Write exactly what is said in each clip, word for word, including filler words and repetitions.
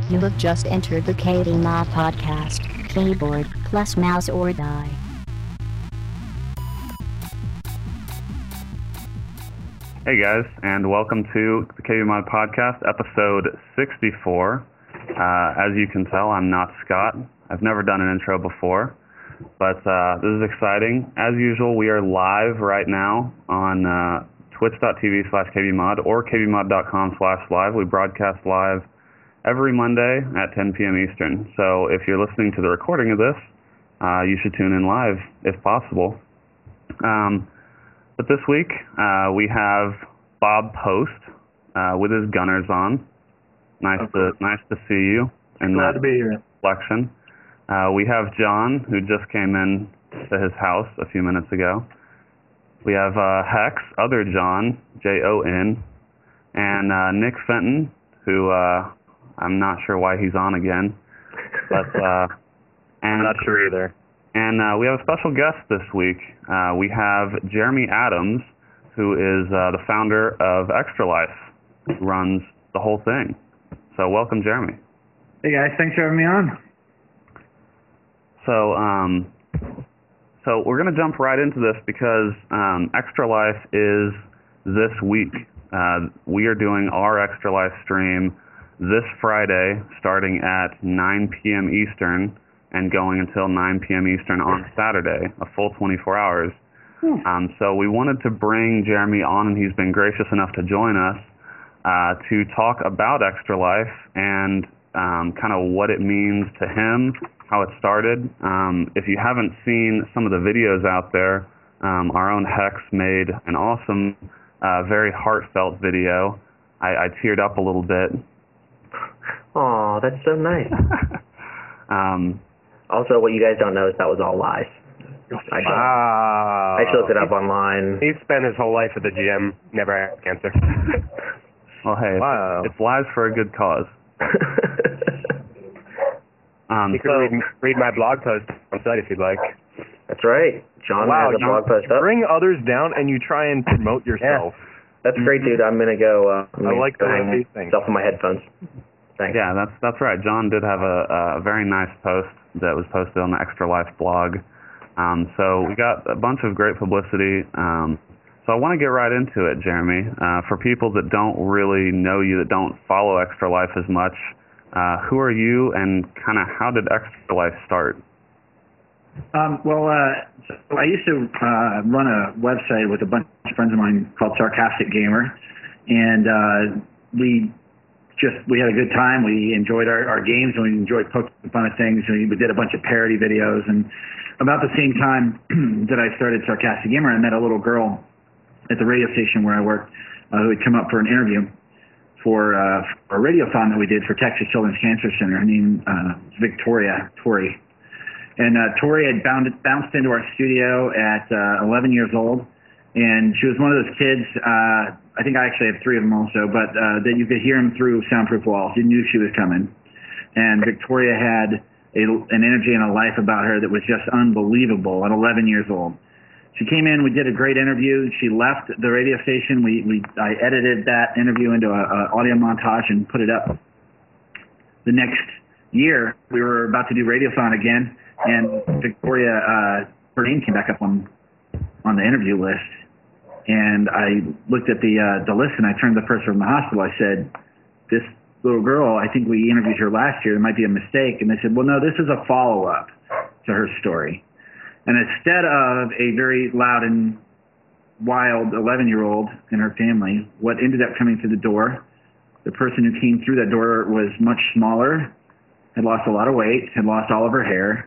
You have just entered the K D M A podcast. Keyboard plus mouse or die. Hey guys, and welcome to the K D M A podcast, episode sixty-four. Uh, as you can tell, I'm not Scott. I've never done an intro before, but uh, this is exciting. As usual, we are live right now on uh, twitch.tv slash kbmod or kbmod.com slash live. We broadcast live every Monday at ten p.m. Eastern. So if you're listening to the recording of this, uh, you should tune in live if possible. Um, but this week, uh, we have Bob Post uh, with his Gunners on. Nice to nice to see you in Glad that to be here. selection. Uh, we have John, who just came in to his house a few minutes ago. We have uh, Hex, other John, J O N, and uh, Nick Fenton, who uh, I'm not sure why he's on again. But uh, and, I'm not sure either. And uh, we have a special guest this week. Uh, we have Jeremy Adams, who is uh, the founder of Extra Life, who runs the whole thing. So welcome, Jeremy. Hey guys, thanks for having me on. So, um, so we're going to jump right into this because um, Extra Life is this week. Uh, we are doing our Extra Life stream this Friday, starting at nine p.m. Eastern and going until nine p.m. Eastern on Saturday, a full twenty-four hours. Hmm. Um, so we wanted to bring Jeremy on, and he's been gracious enough to join us uh, to talk about Extra Life and um, kind of what it means to him, how it started. Um, if you haven't seen some of the videos out there, um, our own Hex made an awesome, uh, very heartfelt video. I, I teared up a little bit. Aw, that's so nice. um, also, what you guys don't know is that was all lies. I just, wow. I just looked it up online. He spent his whole life at the gym, never had cancer. Well, hey, wow. it's, it's lies for a good cause. um, you can so, read, read my blog post on the site if you'd like. That's right. John wow, has a you blog post up. Bring others down and you try and promote yourself. Yeah. That's great, dude. I'm going to go uh, I'm I gonna like go the hang these things. myself on my headphones. Thanks. Yeah, that's that's right. John did have a, a very nice post that was posted on the Extra Life blog. Um, so we got a bunch of great publicity. Um, so I want to get right into it, Jeremy. Uh, for people that don't really know you, that don't follow Extra Life as much, uh, who are you and kind of how did Extra Life start? Um, well, uh, so I used to uh, run a website with a bunch of friends of mine called Sarcastic Gamer, and uh, we just we had a good time. We enjoyed our, our games, and we enjoyed poking fun at things. And we did a bunch of parody videos. And about the same time that I started Sarcastic Gamer, I met a little girl at the radio station where I worked uh, who had come up for an interview for, uh, for a radiothon that we did for Texas Children's Cancer Center. Her name uh, is Victoria Tori. And uh, Tori had bound, bounced into our studio at uh, eleven years old, and she was one of those kids, uh, I think I actually have three of them also, but uh, that you could hear them through soundproof walls. You knew she was coming. And Victoria had a, an energy and a life about her that was just unbelievable at eleven years old. She came in, we did a great interview. She left the radio station. We, we I edited that interview into an audio montage and put it up. The next year, we were about to do Radiothon again, and Victoria, uh, her name came back up on on the interview list. And I looked at the uh, the list, and I turned to the person from the hospital. I said, "This little girl, I think we interviewed her last year. There might be a mistake." And they said, "Well, no, this is a follow-up to her story." And instead of a very loud and wild eleven-year-old and her family, what ended up coming through the door, the person who came through that door was much smaller, had lost a lot of weight, had lost all of her hair,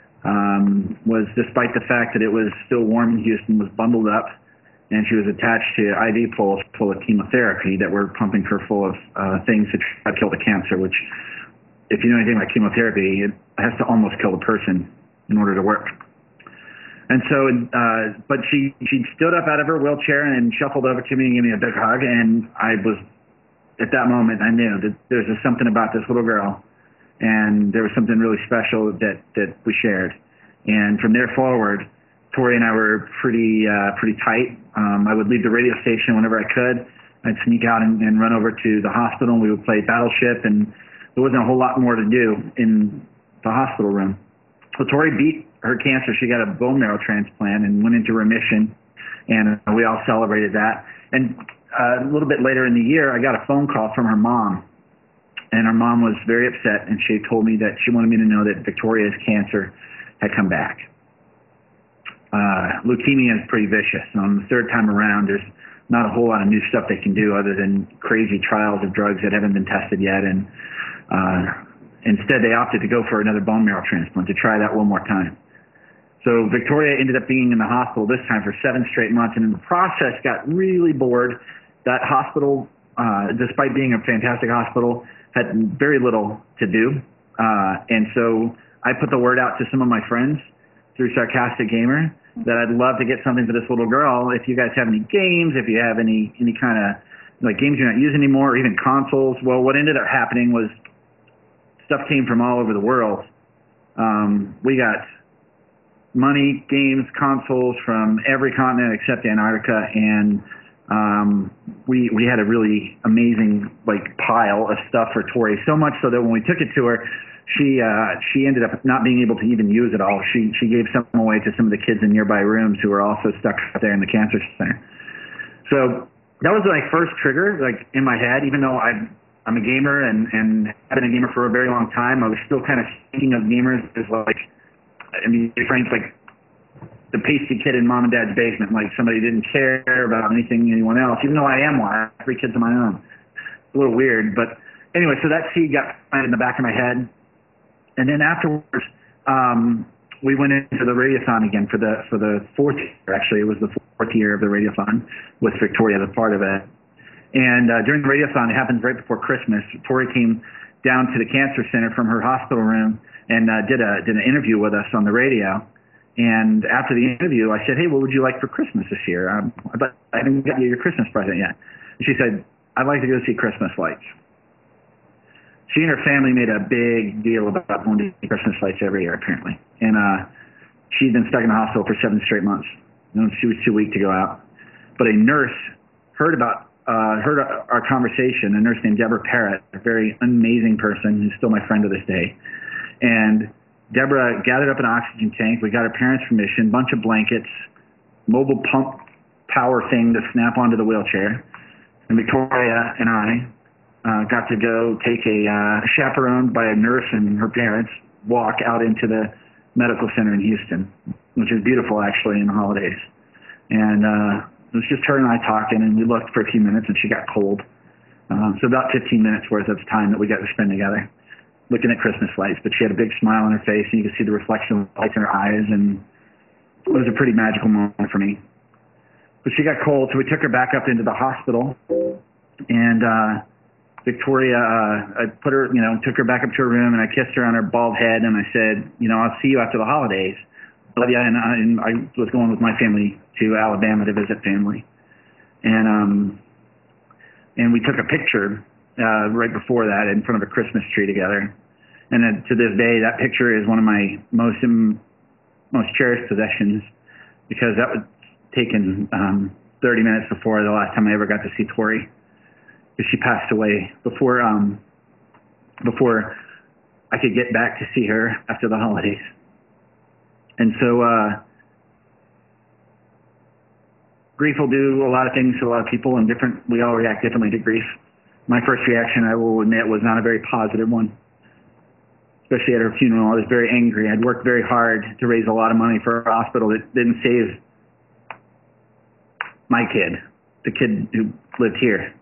um, was, despite the fact that it was still warm in Houston, was bundled up, and she was attached to I V poles full of chemotherapy that were pumping her full of uh, things to try to kill the cancer, which, if you know anything about chemotherapy, it has to almost kill the person in order to work. And so, uh, but she, she stood up out of her wheelchair and shuffled over to me and gave me a big hug, and I was, at that moment, I knew that there's just something about this little girl, and there was something really special that, that we shared. And from there forward, Tori and I were pretty uh, pretty tight. Um, I would leave the radio station whenever I could. I'd sneak out and, and run over to the hospital, and we would play Battleship, and there wasn't a whole lot more to do in the hospital room. So Tori beat her cancer. She got a bone marrow transplant and went into remission, and we all celebrated that. And uh, a little bit later in the year, I got a phone call from her mom, and her mom was very upset, and she told me that she wanted me to know that Victoria's cancer had come back. Uh, leukemia is pretty vicious, and on the third time around, there's not a whole lot of new stuff they can do other than crazy trials of drugs that haven't been tested yet, and uh, instead they opted to go for another bone marrow transplant to try that one more time. So Victoria ended up being in the hospital this time for seven straight months, and in the process got really bored. That hospital, uh, despite being a fantastic hospital, had very little to do. Uh, and so I put the word out to some of my friends through Sarcastic Gamer that I'd love to get something for this little girl. If you guys have any games, if you have any, any kind of like games you're not using anymore, or even consoles. Well, what ended up happening was stuff came from all over the world. Um, we got money, games, consoles from every continent except Antarctica, and um, we we had a really amazing like pile of stuff for Tori. So much so that when we took it to her, she uh, she ended up not being able to even use it all. She she gave some away to some of the kids in nearby rooms who were also stuck out there in the cancer center. So that was my first trigger, like in my head. Even though I I'm a gamer and and have been a gamer for a very long time, I was still kind of thinking of gamers as like, I mean, Frank's like the pasty kid in mom and dad's basement, like somebody didn't care about anything anyone else, even though I am one. I have three kids of my own. It's a little weird, but anyway, so that seed got planted in the back of my head. And then afterwards, um, we went into the Radiothon again for the for the fourth year. Actually, it was the fourth year of the Radiothon with Victoria, the part of it. And uh, during the Radiothon, it happens right before Christmas. Tori came down to the cancer center from her hospital room and uh, did a did an interview with us on the radio. And after the interview, I said, "Hey, what would you like for Christmas this year? Um, I haven't got you your Christmas present yet." And she said, "I'd like to go see Christmas lights." She and her family made a big deal about going to see Christmas lights every year, apparently. And uh, she'd been stuck in the hospital for seven straight months. You know, she was too weak to go out. But a nurse heard about uh, heard our conversation. A nurse named Deborah Parrott, a very amazing person who's still my friend to this day. And Deborah gathered up an oxygen tank. We got her parents' permission, bunch of blankets, mobile pump power thing to snap onto the wheelchair. And Victoria and I uh, got to go take a uh, chaperoned by a nurse and her parents walk out into the medical center in Houston, which is beautiful actually in the holidays. And uh, it was just her and I talking, and we looked for a few minutes, and she got cold. Uh, so about fifteen minutes worth of time that we got to spend together looking at Christmas lights, but she had a big smile on her face, and you could see the reflection of the lights in her eyes, and it was a pretty magical moment for me. But she got cold, so we took her back up into the hospital, and uh, Victoria, uh, I put her, you know, took her back up to her room, and I kissed her on her bald head, and I said, you know, I'll see you after the holidays. Love you, and I, and I was going with my family to Alabama to visit family, and um, and we took a picture uh, right before that in front of a Christmas tree together. And uh, to this day, that picture is one of my most um, most cherished possessions, because that was taken um, thirty minutes before the last time I ever got to see Tori, because she passed away before um, before I could get back to see her after the holidays. And so uh, grief will do a lot of things to a lot of people, and different. We all react differently to grief. My first reaction, I will admit, was not a very positive one. Especially at her funeral, I was very angry. I'd worked very hard to raise a lot of money for a hospital that didn't save my kid, the kid who lived here.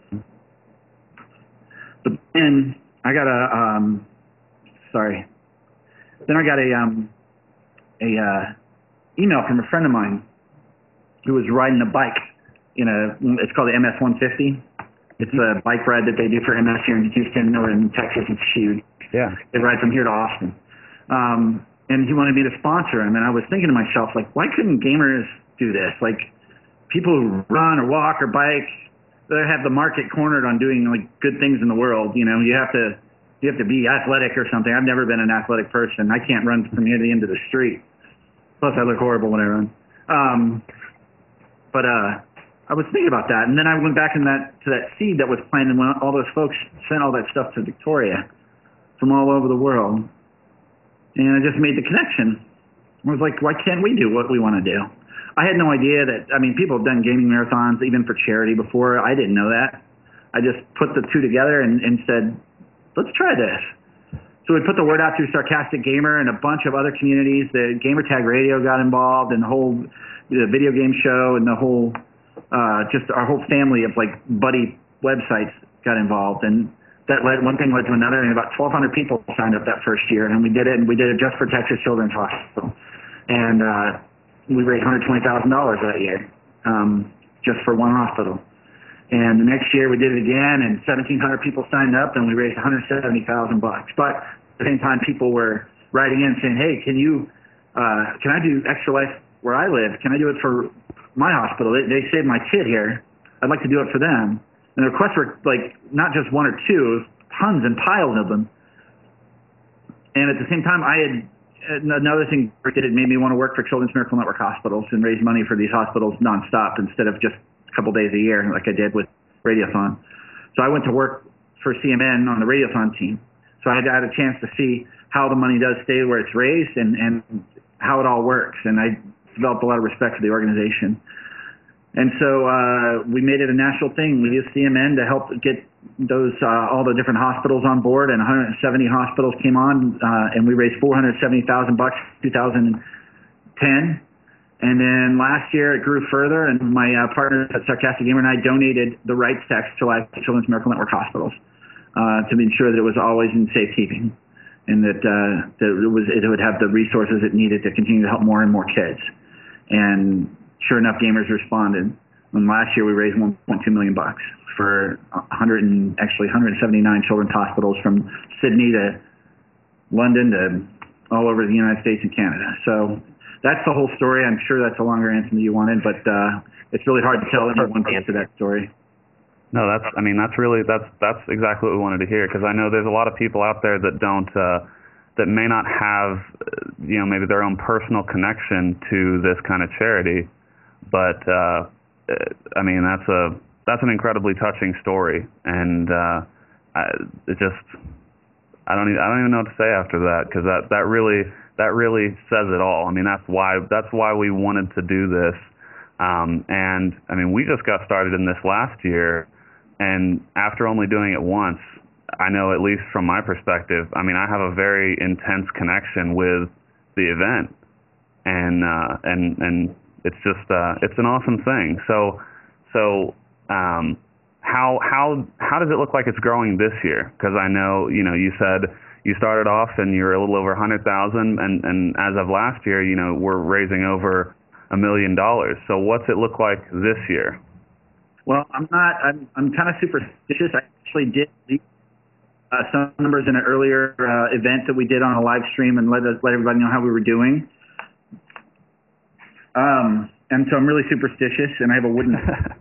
But then I got a, um, sorry. Then I got a, um, a uh, email from a friend of mine who was riding a bike in a, it's called the M S one fifty. It's a bike ride that they do for M S here in Houston or in Texas. It's huge. Yeah. They ride from here to Austin. Um, and he wanted me to sponsor him. And I was thinking to myself, like, why couldn't gamers do this? Like, people who run or walk or bike, they have the market cornered on doing, like, good things in the world. You know, you have to you have to be athletic or something. I've never been an athletic person. I can't run from here to the end of the street. Plus, I look horrible when I run. Um, but uh, I was thinking about that. And then I went back in that to that seed that was planted when all those folks sent all that stuff to Victoria. from all over the world. And I just made the connection. I was like, why can't we do what we want to do? I had no idea that, I mean, people have done gaming marathons even for charity before. I didn't know that. I just put the two together and, and said, let's try this. So we put the word out through Sarcastic Gamer and a bunch of other communities. The Gamertag Radio got involved, and the whole the video game show, and the whole uh, just our whole family of like buddy websites got involved, and that led one thing led to another, and about twelve hundred people signed up that first year, and we did it, and we did it just for Texas Children's Hospital, and uh, we raised one hundred twenty thousand dollars that year, um, just for one hospital. And the next year we did it again, and seventeen hundred people signed up, and we raised one hundred seventy thousand bucks. But at the same time, people were writing in saying, "Hey, can you, uh, can I do Extra Life where I live? Can I do it for my hospital? They, they saved my kid here. I'd like to do it for them." And the requests were like not just one or two, tons and piles of them. And at the same time, I had another thing that did it made me want to work for Children's Miracle Network hospitals and raise money for these hospitals nonstop instead of just couple days a year like I did with Radiothon. So I went to work for C M N on the Radiothon team. So I had, I had a chance to see how the money does stay where it's raised and, and how it all works. And I developed a lot of respect for the organization. And so uh, we made it a national thing. We used C M N to help get those uh, all the different hospitals on board, and one hundred seventy hospitals came on, uh, and we raised four hundred seventy thousand bucks in two thousand ten. And then last year it grew further, and my uh, partner at Sarcastic Gamer and I donated the rights to Extra Life to Children's Miracle Network hospitals uh, to ensure that it was always in safekeeping, and that, uh, that it, was, it would have the resources it needed to continue to help more and more kids. And sure enough, gamers responded. And last year we raised one point two million bucks for one hundred and actually one hundred seventy-nine children's hospitals from Sydney to London to all over the United States and Canada. So that's the whole story. I'm sure that's a longer answer than you wanted, but uh, it's really hard to tell everyone answer that story. No, that's. I mean, that's really that's that's exactly what we wanted to hear, because I know there's a lot of people out there that don't uh, that may not have you know maybe their own personal connection to this kind of charity, but uh, I mean that's a that's an incredibly touching story, and uh, I, it just I don't even, I don't even know what to say after that, because that that really. That really says it all. I mean, that's why that's why we wanted to do this. Um, and I mean, we just got started in this last year, and after only doing it once, I know, at least from my perspective, I mean, I have a very intense connection with the event, and uh, and and it's just uh, it's an awesome thing. So so um, how how how does it look like it's growing this year? Because I know you know you said. You started off and you were a little over one hundred thousand, and and as of last year, you know, we're raising over a million dollars. So what's it look like this year? Well, I'm not. I'm I'm kind of superstitious. I actually did leave, uh, some numbers in an earlier uh, event that we did on a live stream and let us, let everybody know how we were doing. Um, and so I'm really superstitious, and I have a wooden.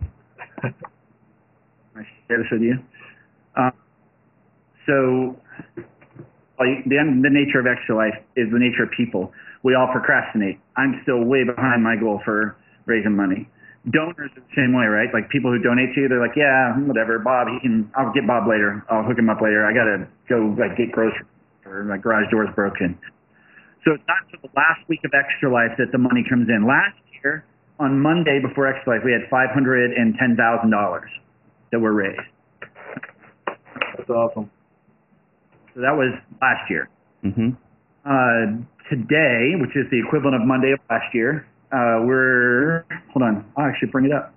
I share this with you. Uh, so. The, the nature of Extra Life is the nature of people. We all procrastinate. I'm still way behind my goal for raising money. Donors are the same way, right? Like people who donate to you, they're like, yeah, whatever, Bob, he can, I'll get Bob later. I'll hook him up later. I got to go like get groceries or my garage door's broken. So it's not until the last week of Extra Life that the money comes in. Last year, on Monday before Extra Life, we had five hundred ten thousand dollars that were raised. That's awesome. So that was last year. Mm-hmm. Uh, today, which is the equivalent of Monday of last year, uh, we're, hold on, I'll actually bring it up.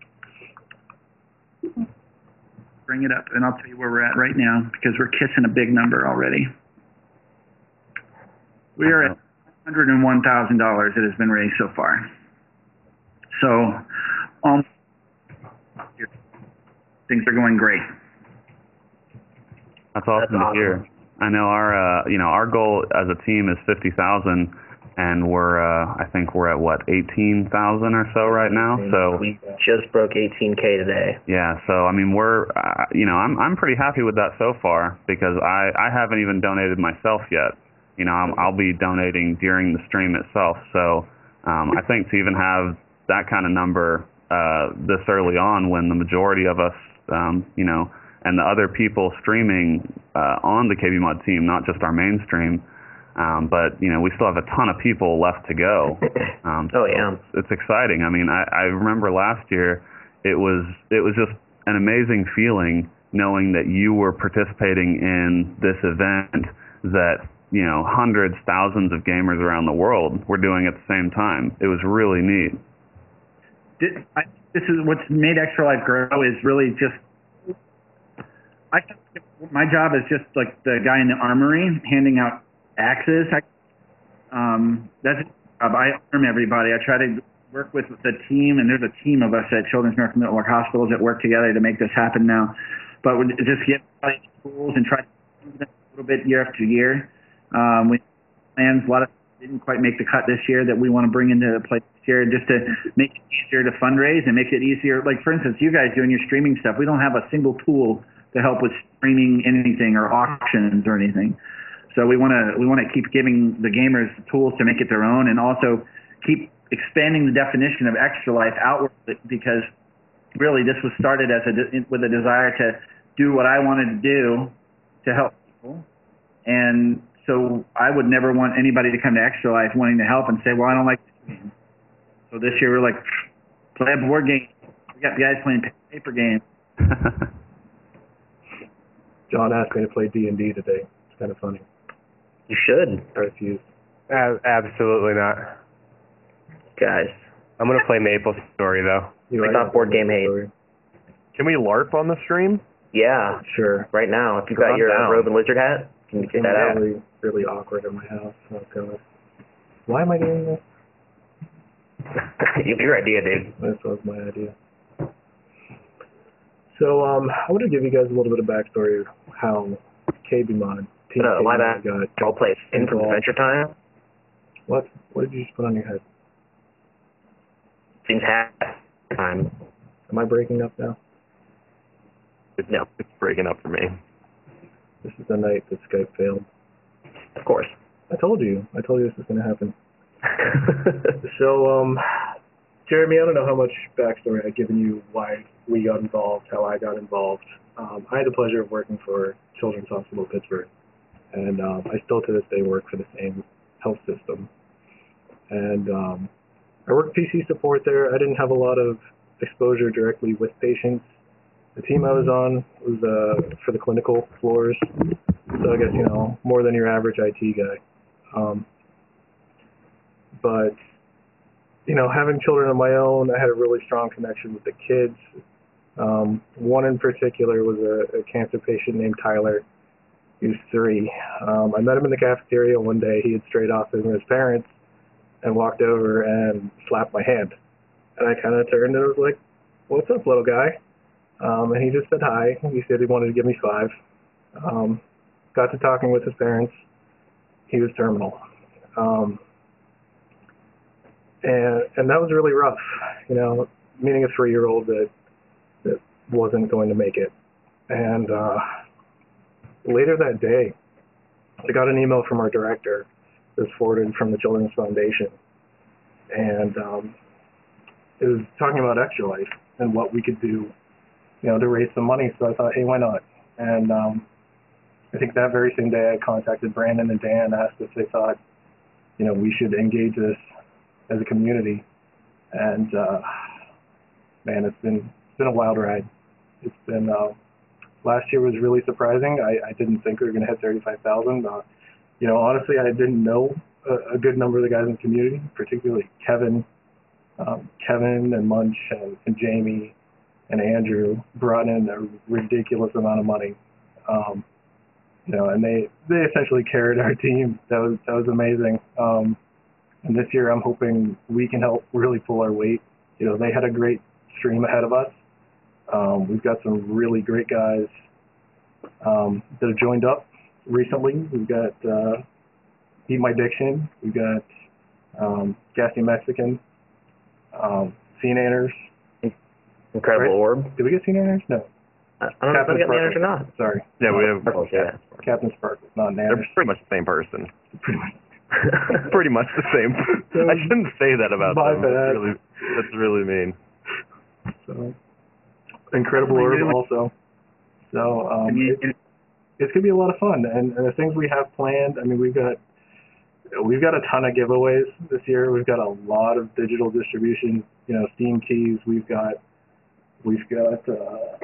Bring it up, and I'll tell you where we're at right now, because we're kissing a big number already. We are at one hundred one thousand dollars that has been raised so far. So, um, things are going great. That's awesome That's to hear. I know our, uh, you know, our goal as a team is fifty thousand, and we're, uh, I think we're at what, eighteen thousand or so right now. So we just broke eighteen K today. Yeah. So I mean, we're, uh, you know, I'm, I'm pretty happy with that so far, because I, I haven't even donated myself yet. You know, I'm, I'll be donating during the stream itself. So um, I think to even have that kind of number uh, this early on, when the majority of us, um, you know, and the other people streaming uh, on the K B Mod team, not just our main stream. Um, but, you know, we still have a ton of people left to go. Um, oh, yeah. It's, it's exciting. I mean, I, I remember last year it was it was just an amazing feeling knowing that you were participating in this event that, you know, hundreds, thousands of gamers around the world were doing at the same time. It was really neat. Did, I, this is what's made Extra Life grow is really just, I my job is just like the guy in the armory handing out axes. I, um, that's I arm everybody. I try to work with the team, and there's a team of us at Children's Miracle Network Hospitals that work together to make this happen now. But we just get tools and try to do them a little bit year after year. Um, we plans a lot of didn't quite make the cut this year that we want to bring into the play this year, just to make it easier to fundraise and make it easier. Like for instance, you guys doing your streaming stuff, we don't have a single tool to help with streaming anything or auctions or anything. So we want to we want to keep giving the gamers tools to make it their own, and also keep expanding the definition of Extra Life outward, because really this was started as a with a desire to do what I wanted to do to help people, and so I would never want anybody to come to Extra Life wanting to help and say, well, I don't like this game. So this year we're like, play a board game. We got guys playing paper games. John asked me to play D and D today. It's kind of funny. You should. I refuse. Uh, absolutely not. Guys. I'm going to play Maple Story, though. You I got board game hate. Can we LARP on the stream? Yeah. Sure. Right now. If you've got I'm your down. robe and lizard hat, can you get that out? Really, really awkward in my house. Oh, God. Why am I doing this? Your idea, dude. This was my idea. So, um, I want to give you guys a little bit of backstory of how K B Mod, Team Uh, K B why Mod that? got I'll play in from involved. Adventure Time. What? What did you just put on your head? Seems half time. Am I breaking up now? No, It's breaking up for me. This is the night that Skype failed. of course. I told you. I told you this was going to happen. So, um, Jeremy, I don't know how much backstory I've given you, why we got involved, how I got involved. Um, I had the pleasure of working for Children's Hospital of Pittsburgh, and um, I still to this day work for the same health system. And um, I worked P C support there. I didn't have a lot of exposure directly with patients. The team I was on was uh, for the clinical floors, so I guess, you know, more than your average I T guy. Um, but, you know, having children of my own, I had a really strong connection with the kids. Um, one in particular was a, a cancer patient named Tyler. He was three. Um, I met him in the cafeteria one day. He had strayed off with his parents and walked over and slapped my hand. And I kind of turned and was like, "What's up, little guy?" Um, and he just said hi. He said he wanted to give me five. Um, got to talking with his parents. He was terminal. Um, and and that was really rough, you know, meeting a three-year-old that that wasn't going to make it. And uh, later that day, I got an email from our director that was forwarded from the Children's Foundation. And um, it was talking about Extra Life and what we could do, you know, to raise some money. So I thought, hey, why not? And um, I think that very same day I contacted Brandon and Dan, asked if they thought, you know, we should engage this as a community. And uh, man, it's been it's been a wild ride. It's been uh, last year was really surprising. I, I didn't think we were going to hit thirty-five thousand. Uh, you know, honestly, I didn't know a, a good number of the guys in the community, particularly Kevin, um, Kevin and Munch and, and Jamie and Andrew brought in a ridiculous amount of money. Um, you know, and they, they essentially carried our team. That was that was amazing. Um, and this year, I'm hoping we can help really pull our weight. You know, they had a great stream ahead of us. Um, we've got some really great guys um, that have joined up recently. We've got uh, Eat My Diction. We've got um, Gassy Mexican, um, C Nanners. Incredible Right. Orb. Did we get C Nanners? No. I I don't know if I got manners or not. Sorry. Yeah, we have. Oh, yeah. Captain Sparkles, not They're Nanners. pretty much the same person. Pretty much. Pretty much the same. I shouldn't say that about My them. bad. That's really, that's really mean. So, Incredible Orb also. So um, I mean, it, it's gonna be a lot of fun, and, and the things we have planned. I mean, we've got we've got a ton of giveaways this year. We've got a lot of digital distribution. You know, Steam keys. We've got we've got uh,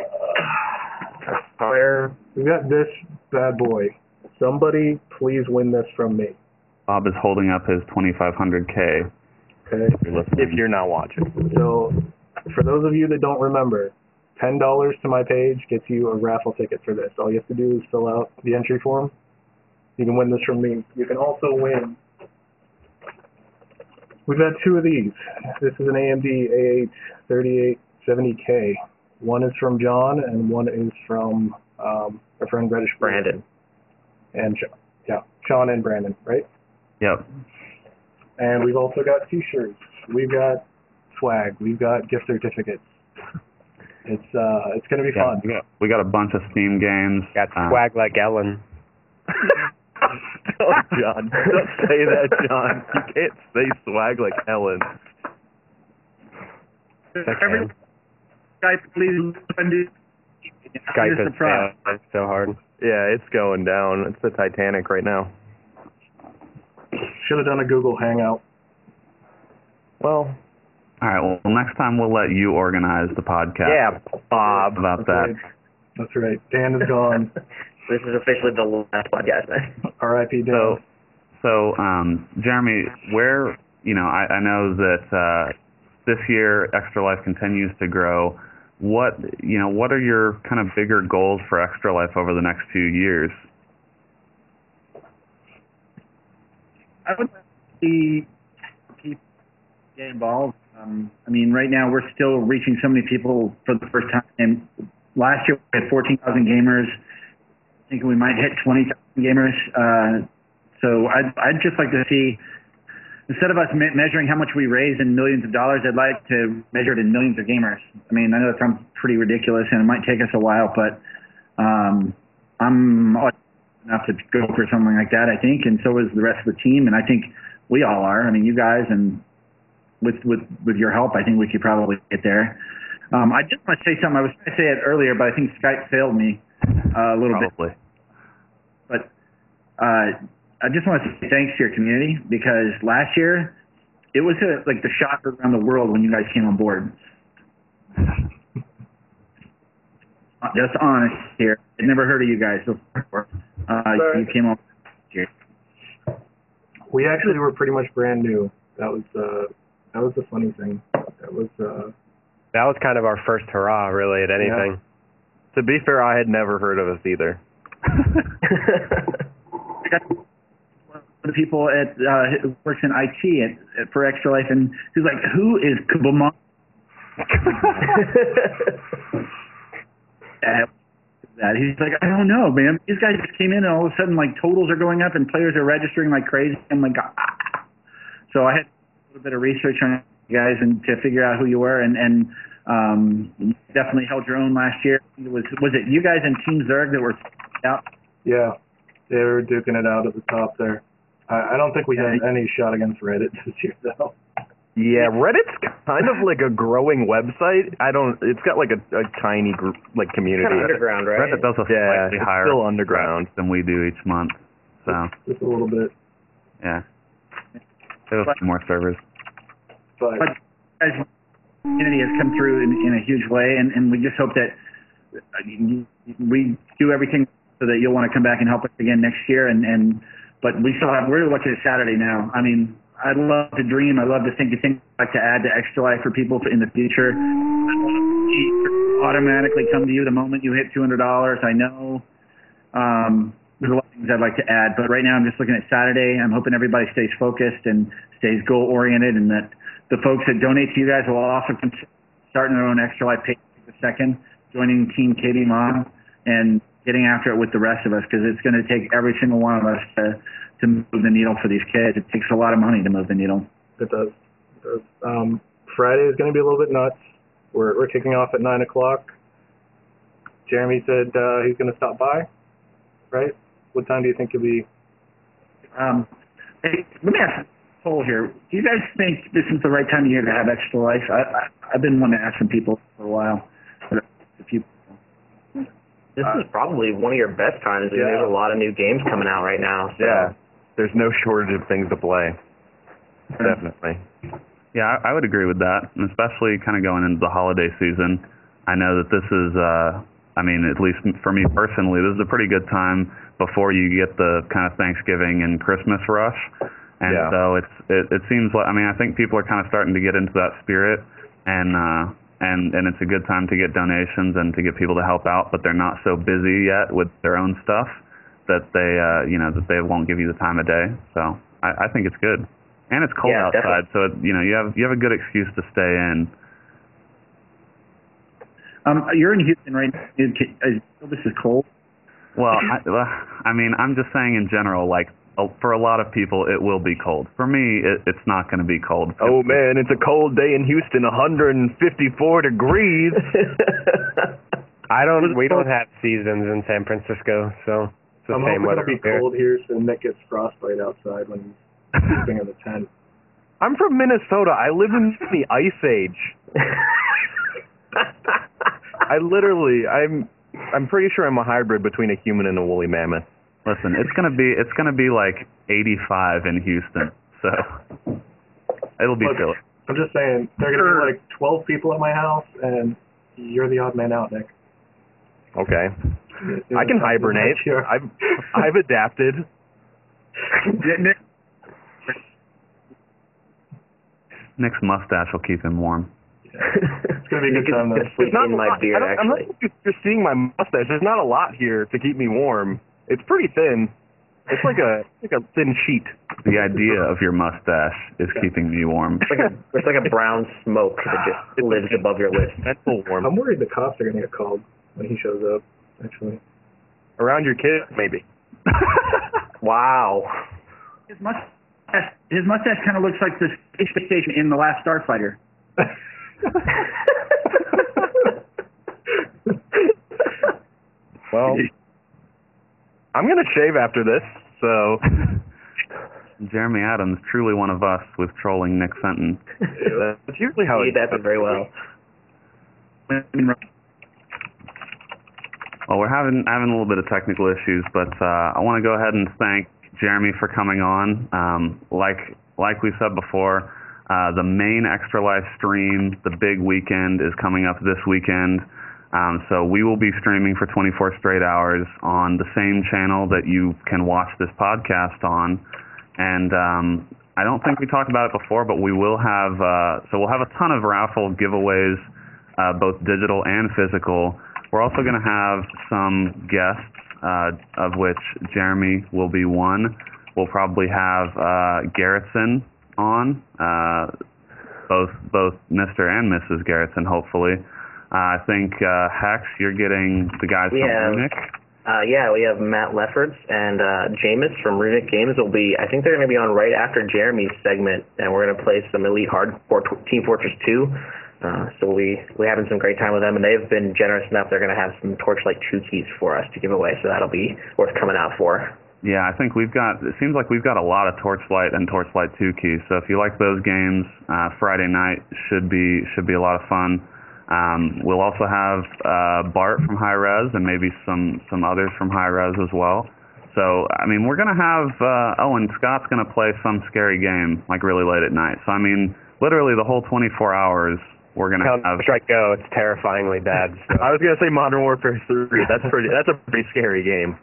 where we've got this bad boy. Somebody please win this from me. Bob is holding up his twenty-five hundred K. Okay. If you're listening. If you're not watching. So, for those of you that don't remember, ten dollars to my page gets you a raffle ticket for this. All you have to do is fill out the entry form. You can win this from me. You can also win. We've got two of these. This is an A M D A eight thirty-eight seventy K. One is from John, and one is from um, our friend Reddish Brandon. And Sean. Yeah, Sean and Brandon, right? Yep. And we've also got T-shirts. We've got swag. We've got gift certificates. It's uh, it's gonna be Yeah, fun. we got we got a bunch of Steam games. Got Uh, swag like Ellen. Oh, John, don't say that, John. You can't say swag like Ellen. Okay. Skype, please. Skype Just is a pro. failing so hard. Yeah, it's going down. It's the Titanic right now. Should have done a Google Hangout. Well, All right. Well, next time we'll let you organize the podcast. yeah, Bob. About That's that. right. That's right. Dan is gone. This is officially the last podcast, man. R I P Dan. So, so um, Jeremy, where you know, I, I know that uh, this year Extra Life continues to grow. What you know, what are your kind of bigger goals for Extra Life over the next few years? I would like to see people get involved. Um, I mean, right now we're still reaching so many people for the first time. And last year we had fourteen thousand gamers. I think we might hit twenty thousand gamers. Uh, so I'd, I'd just like to see, instead of us me- measuring how much we raise in millions of dollars, I'd like to measure it in millions of gamers. I mean, I know that sounds pretty ridiculous and it might take us a while, but um, I'm enough to go for something like that, I think, and so is the rest of the team, and I think we all are. I mean, you guys, and with with with your help, I think we could probably get there. Um, I just want to say something. I was going to say it earlier, but I think Skype failed me uh, a little Probably. bit. But uh, I just want to say thanks to your community, because last year it was a, like the shock around the world when you guys came on board. Just honest here. I'd never heard of you guys before. Uh, you came on here. We actually were pretty much brand new. That was uh, that was the funny thing. That was uh, That was kind of our first hurrah, really, at anything. To be fair, I had never heard of us either. I got one of the people at uh, who works in I T at, at for Extra Life, and he's like, "Who is Kubama?" uh, that he's like, "I don't know, man. These guys just came in, and all of a sudden, like totals are going up, and players are registering like crazy." I'm like, ah. So I had a little bit of research on you guys and to figure out who you were, and and um, you definitely held your own last year. It was was it you guys and Team Zerg that were out? yeah, they were duking it out at the top there. I, I don't think we had any shot against Reddit this year, though. Yeah, Reddit's kind of like a growing website. I don't. It's got like a, a tiny group, like community. Kind of underground, right? Reddit does a Yeah, slightly it's higher still underground. than we do each month. So Just a little bit, yeah, there's some more servers. but But guys, community has come through in, in a huge way, and, and we just hope that uh, we do everything so that you'll want to come back and help us again next year. And, and but we still have we're looking at Saturday now. I mean, I'd love to dream. I'd love to think of things I'd like to add to Extra Life for people in the future. I'd love to see it automatically come to you the moment you hit two hundred dollars. I know. Um, there's a lot of things I'd like to add, but right now I'm just looking at Saturday. I'm hoping everybody stays focused and stays goal oriented, and that the folks that donate to you guys will also consider starting their own Extra Life page a second, joining Team K B Mon, and getting after it with the rest of us, because it's going to take every single one of us to, to move the needle for these kids. It takes a lot of money to move the needle. it does. It does. Um, Friday is going to be a little bit nuts. We're we're kicking off at nine o'clock. Jeremy said uh, he's going to stop by. Right? What time do you think you'll be? Um, hey, let me ask a poll here. Do you guys think this is the right time of year to have Extra Life? I, I, I've been wanting to ask some people for a while. But a few people. This is probably one of your best times. I mean, Yeah. There's a lot of new games coming out right now. So. Yeah. There's no shortage of things to play. Definitely. Yeah, I, I would agree with that, and especially kind of going into the holiday season. I know that this is, uh, I mean, at least for me personally, this is a pretty good time before you get the kind of Thanksgiving and Christmas rush. And Yeah. so it's it, it seems like, I mean, I think people are kind of starting to get into that spirit, and uh, and and it's a good time to get donations and to get people to help out, but they're not so busy yet with their own stuff that they uh, you know that they won't give you the time of day. So I, I think it's good, and it's cold Yeah, outside, so it, you know you have you have a good excuse to stay in. Um, you're in Houston, right? Is, is, this is cold. Well, I, well, I mean, I'm just saying in general, like, uh, for a lot of people, it will be cold. For me, it, it's not going to be cold. Oh man, it's a cold day in Houston, one hundred fifty-four degrees. I don't. We don't have seasons in San Francisco, so it's the I'm same hoping weather it'll be here. cold here so Nick gets frostbite outside when he's sleeping in the tent. I'm from Minnesota. I live in the Ice Age. I literally, I'm, I'm pretty sure I'm a hybrid between a human and a woolly mammoth. Listen, it's gonna be it's gonna be like eighty-five in Houston, so it'll be Look, chilly. I'm just saying, there are going to be like twelve people at my house, and you're the odd man out, Nick. Okay. I can hibernate. Sure. I've, I've adapted. Nick's mustache will keep him warm. It's going to be a good time, though. Sleep It's not in a my lot- beard, I don't- I'm not actually. just, just seeing my mustache. There's not a lot here to keep me warm. It's pretty thin. It's like a like a thin sheet. The idea of your mustache is keeping me warm. It's like a, it's like a brown smoke that just lives above your lips. Mental warm. I'm worried the cops are going to get called when he shows up, actually. Around your kids, maybe. Wow. His mustache, his mustache kind of looks like the space station in The Last Starfighter. Well, I'm gonna shave after this, so Jeremy Adams, truly one of us with trolling Nick Fenton. that's usually how You it did that very well. Well, we're having having a little bit of technical issues, but uh, I want to go ahead and thank Jeremy for coming on. Um, like like we said before, uh, the main Extra Life stream, the big weekend, is coming up this weekend. Um, so we will be streaming for twenty-four straight hours on the same channel that you can watch this podcast on. And um, I don't think we talked about it before, but we will have uh, so we'll have a ton of raffle giveaways, uh, both digital and physical. We're also going to have some guests, uh, of which Jeremy will be one. We'll probably have uh, Garrettson on, uh, both both Mister and Missus Garrettson, hopefully. Uh, I think, uh, Hex, you're getting the guys We from have- Runic. Uh, yeah, we have Matt Lefferts and uh, Jameis from Runic Games will be, I think they're going to be on right after Jeremy's segment, and we're going to play some Elite Hardcore Team Fortress two. Uh, so we, we're having some great time with them, and they've been generous enough. They're going to have some Torchlight two keys for us to give away, so that'll be worth coming out for. Yeah, I think we've got, it seems like we've got a lot of Torchlight and Torchlight two keys. So if you like those games, uh, Friday night should be should be a lot of fun. Um, we'll also have uh, Bart from High Res and maybe some, some others from High Res as well. So, I mean, we're going to have, uh, oh, and Scott's going to play some scary game, like really late at night. So, I mean, literally the whole twenty-four hours, we're going to have... Counter-Strike Go, it's terrifyingly bad. So. I was gonna say Modern Warfare three. That's pretty. That's a pretty scary game.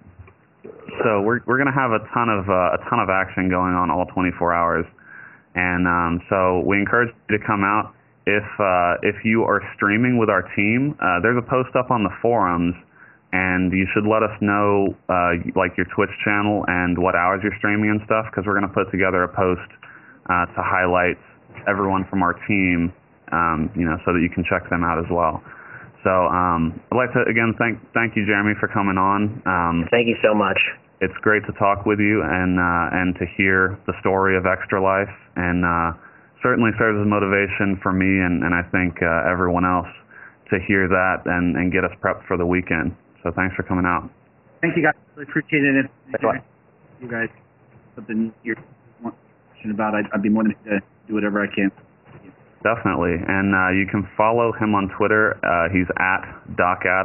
So we're we're gonna have a ton of uh, a ton of action going on all twenty-four hours, and um, so we encourage you to come out. If uh, if you are streaming with our team, uh, there's a post up on the forums, and you should let us know uh, like your Twitch channel and what hours you're streaming and stuff, because we're gonna put together a post uh, to highlight everyone from our team, um, you know, so that you can check them out as well. So um, I'd like to again thank thank you, Jeremy, for coming on. Um, Thank you so much. It's great to talk with you and uh, and to hear the story of Extra Life, and uh, certainly serves as motivation for me and, and I think uh, everyone else to hear that and, and get us prepped for the weekend. So thanks for coming out. Thank you guys. Really appreciate it. If Thanks a lot. you guys something you're question about, I'd, I'd be more than happy to do whatever I can. Definitely. And uh, you can follow him on Twitter. Uh, he's at Doc Adams,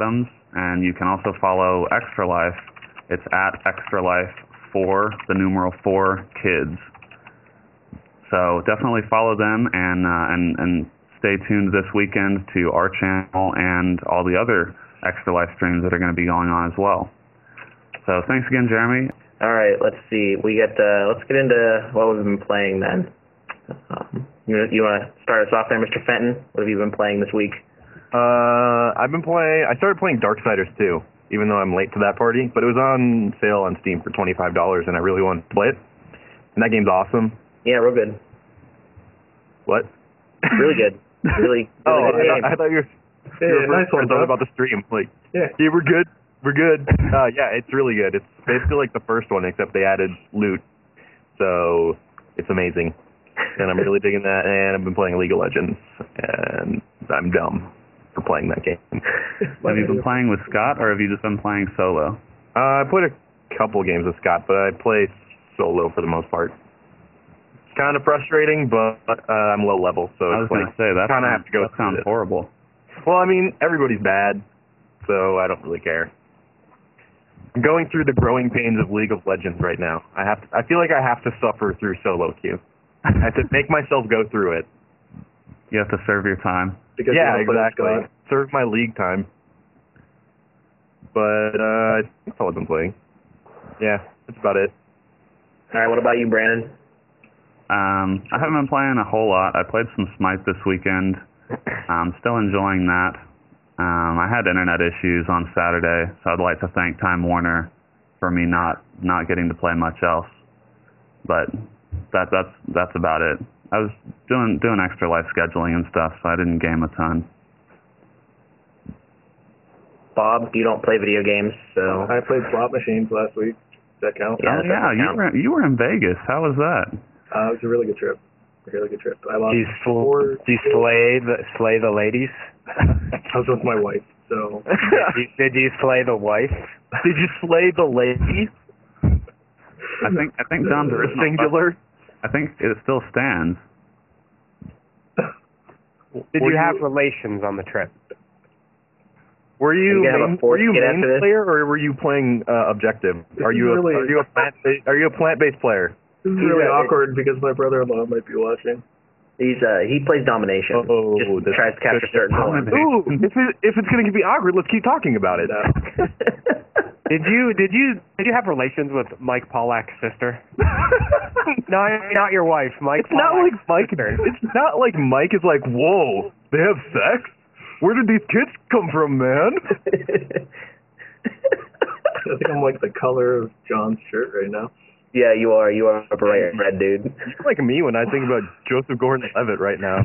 And you can also follow Extra Life. It's at Extra Life four, the numeral four kids. So definitely follow them and uh, and and stay tuned this weekend to our channel and all the other Extra Life streams that are going to be going on as well. So thanks again, Jeremy. All right, let's see. We get uh, let's get into what we've been playing then. Um, you you want to start us off there, Mister Fenton? What have you been playing this week? Uh, I've been playing. I started playing Darksiders two, even though I'm late to that party. But it was on sale on Steam for twenty-five dollars, and I really wanted to play it. And that game's awesome. Yeah, real good. What? Really good. Really. really oh, good I, game. thought, I thought you were. Yeah, you were nice one, thought Doug. about the stream. Like, Yeah. yeah, we're good. We're good. Uh, yeah, it's really good. It's basically like the first one, except they added loot. So it's amazing. And I'm really digging that. And I've been playing League of Legends. And I'm dumb for playing that game. Have you been playing with Scott, or have you just been playing solo? Uh, I played a couple games with Scott, but I play solo for the most part. It's kind of frustrating, but uh, I'm low level, so I was it's going like, to say, that kind of sounds, have to go that sounds through it. horrible. Well, I mean, everybody's bad, so I don't really care. I'm going through the growing pains of League of Legends right now. I have to, I feel like I have to suffer through solo queue. I have to make myself go through it. You have to serve your time. Because yeah, you wanna play with exactly. Scott. Serve my league time. But uh, that's all I've been playing. Yeah, that's about it. All right, what about you, Brandon? Um, I haven't been playing a whole lot. I played some Smite this weekend. I'm still enjoying that. Um, I had internet issues on Saturday, so I'd like to thank Time Warner for me not, not getting to play much else. But that that's that's about it. I was doing doing Extra Life scheduling and stuff, so I didn't game a ton. Bob, you don't play video games, so I played slot machines last week. Does that count? Yeah, oh that yeah, doesn't you count. were you were in Vegas. How was that? Uh, it was a really good trip. A really good trip. I lost Do you, sl- four. do you slay the slay the ladies? I was with my wife, so did, you, did you slay the wife? Did you slay the lady? I think I think John's The original singular? I think it still stands. Did Were you have you- relations on the trip? Were you You gonna have a main, fourth were you kid main after this? player or were you playing uh, objective? Are you a, really- are you a plant are you a plant based player? this is really Yeah, it- awkward because my brother-in-law might be watching. he's uh he plays domination. Oh, Just that's- tries to capture certain points. Ooh, if it, if it's gonna be awkward, let's keep talking about it. Did you did you did you have relations with Mike Pollack's sister? No, not your wife, Mike. It's not like Pollack's Mike. sister. It's not like Mike is like, whoa, they have sex? Where did these kids come from, man? I think I'm like the color of John's shirt right now. Yeah, you are. You are a bright red dude. You're like me when I think about Joseph Gordon-Levitt right now.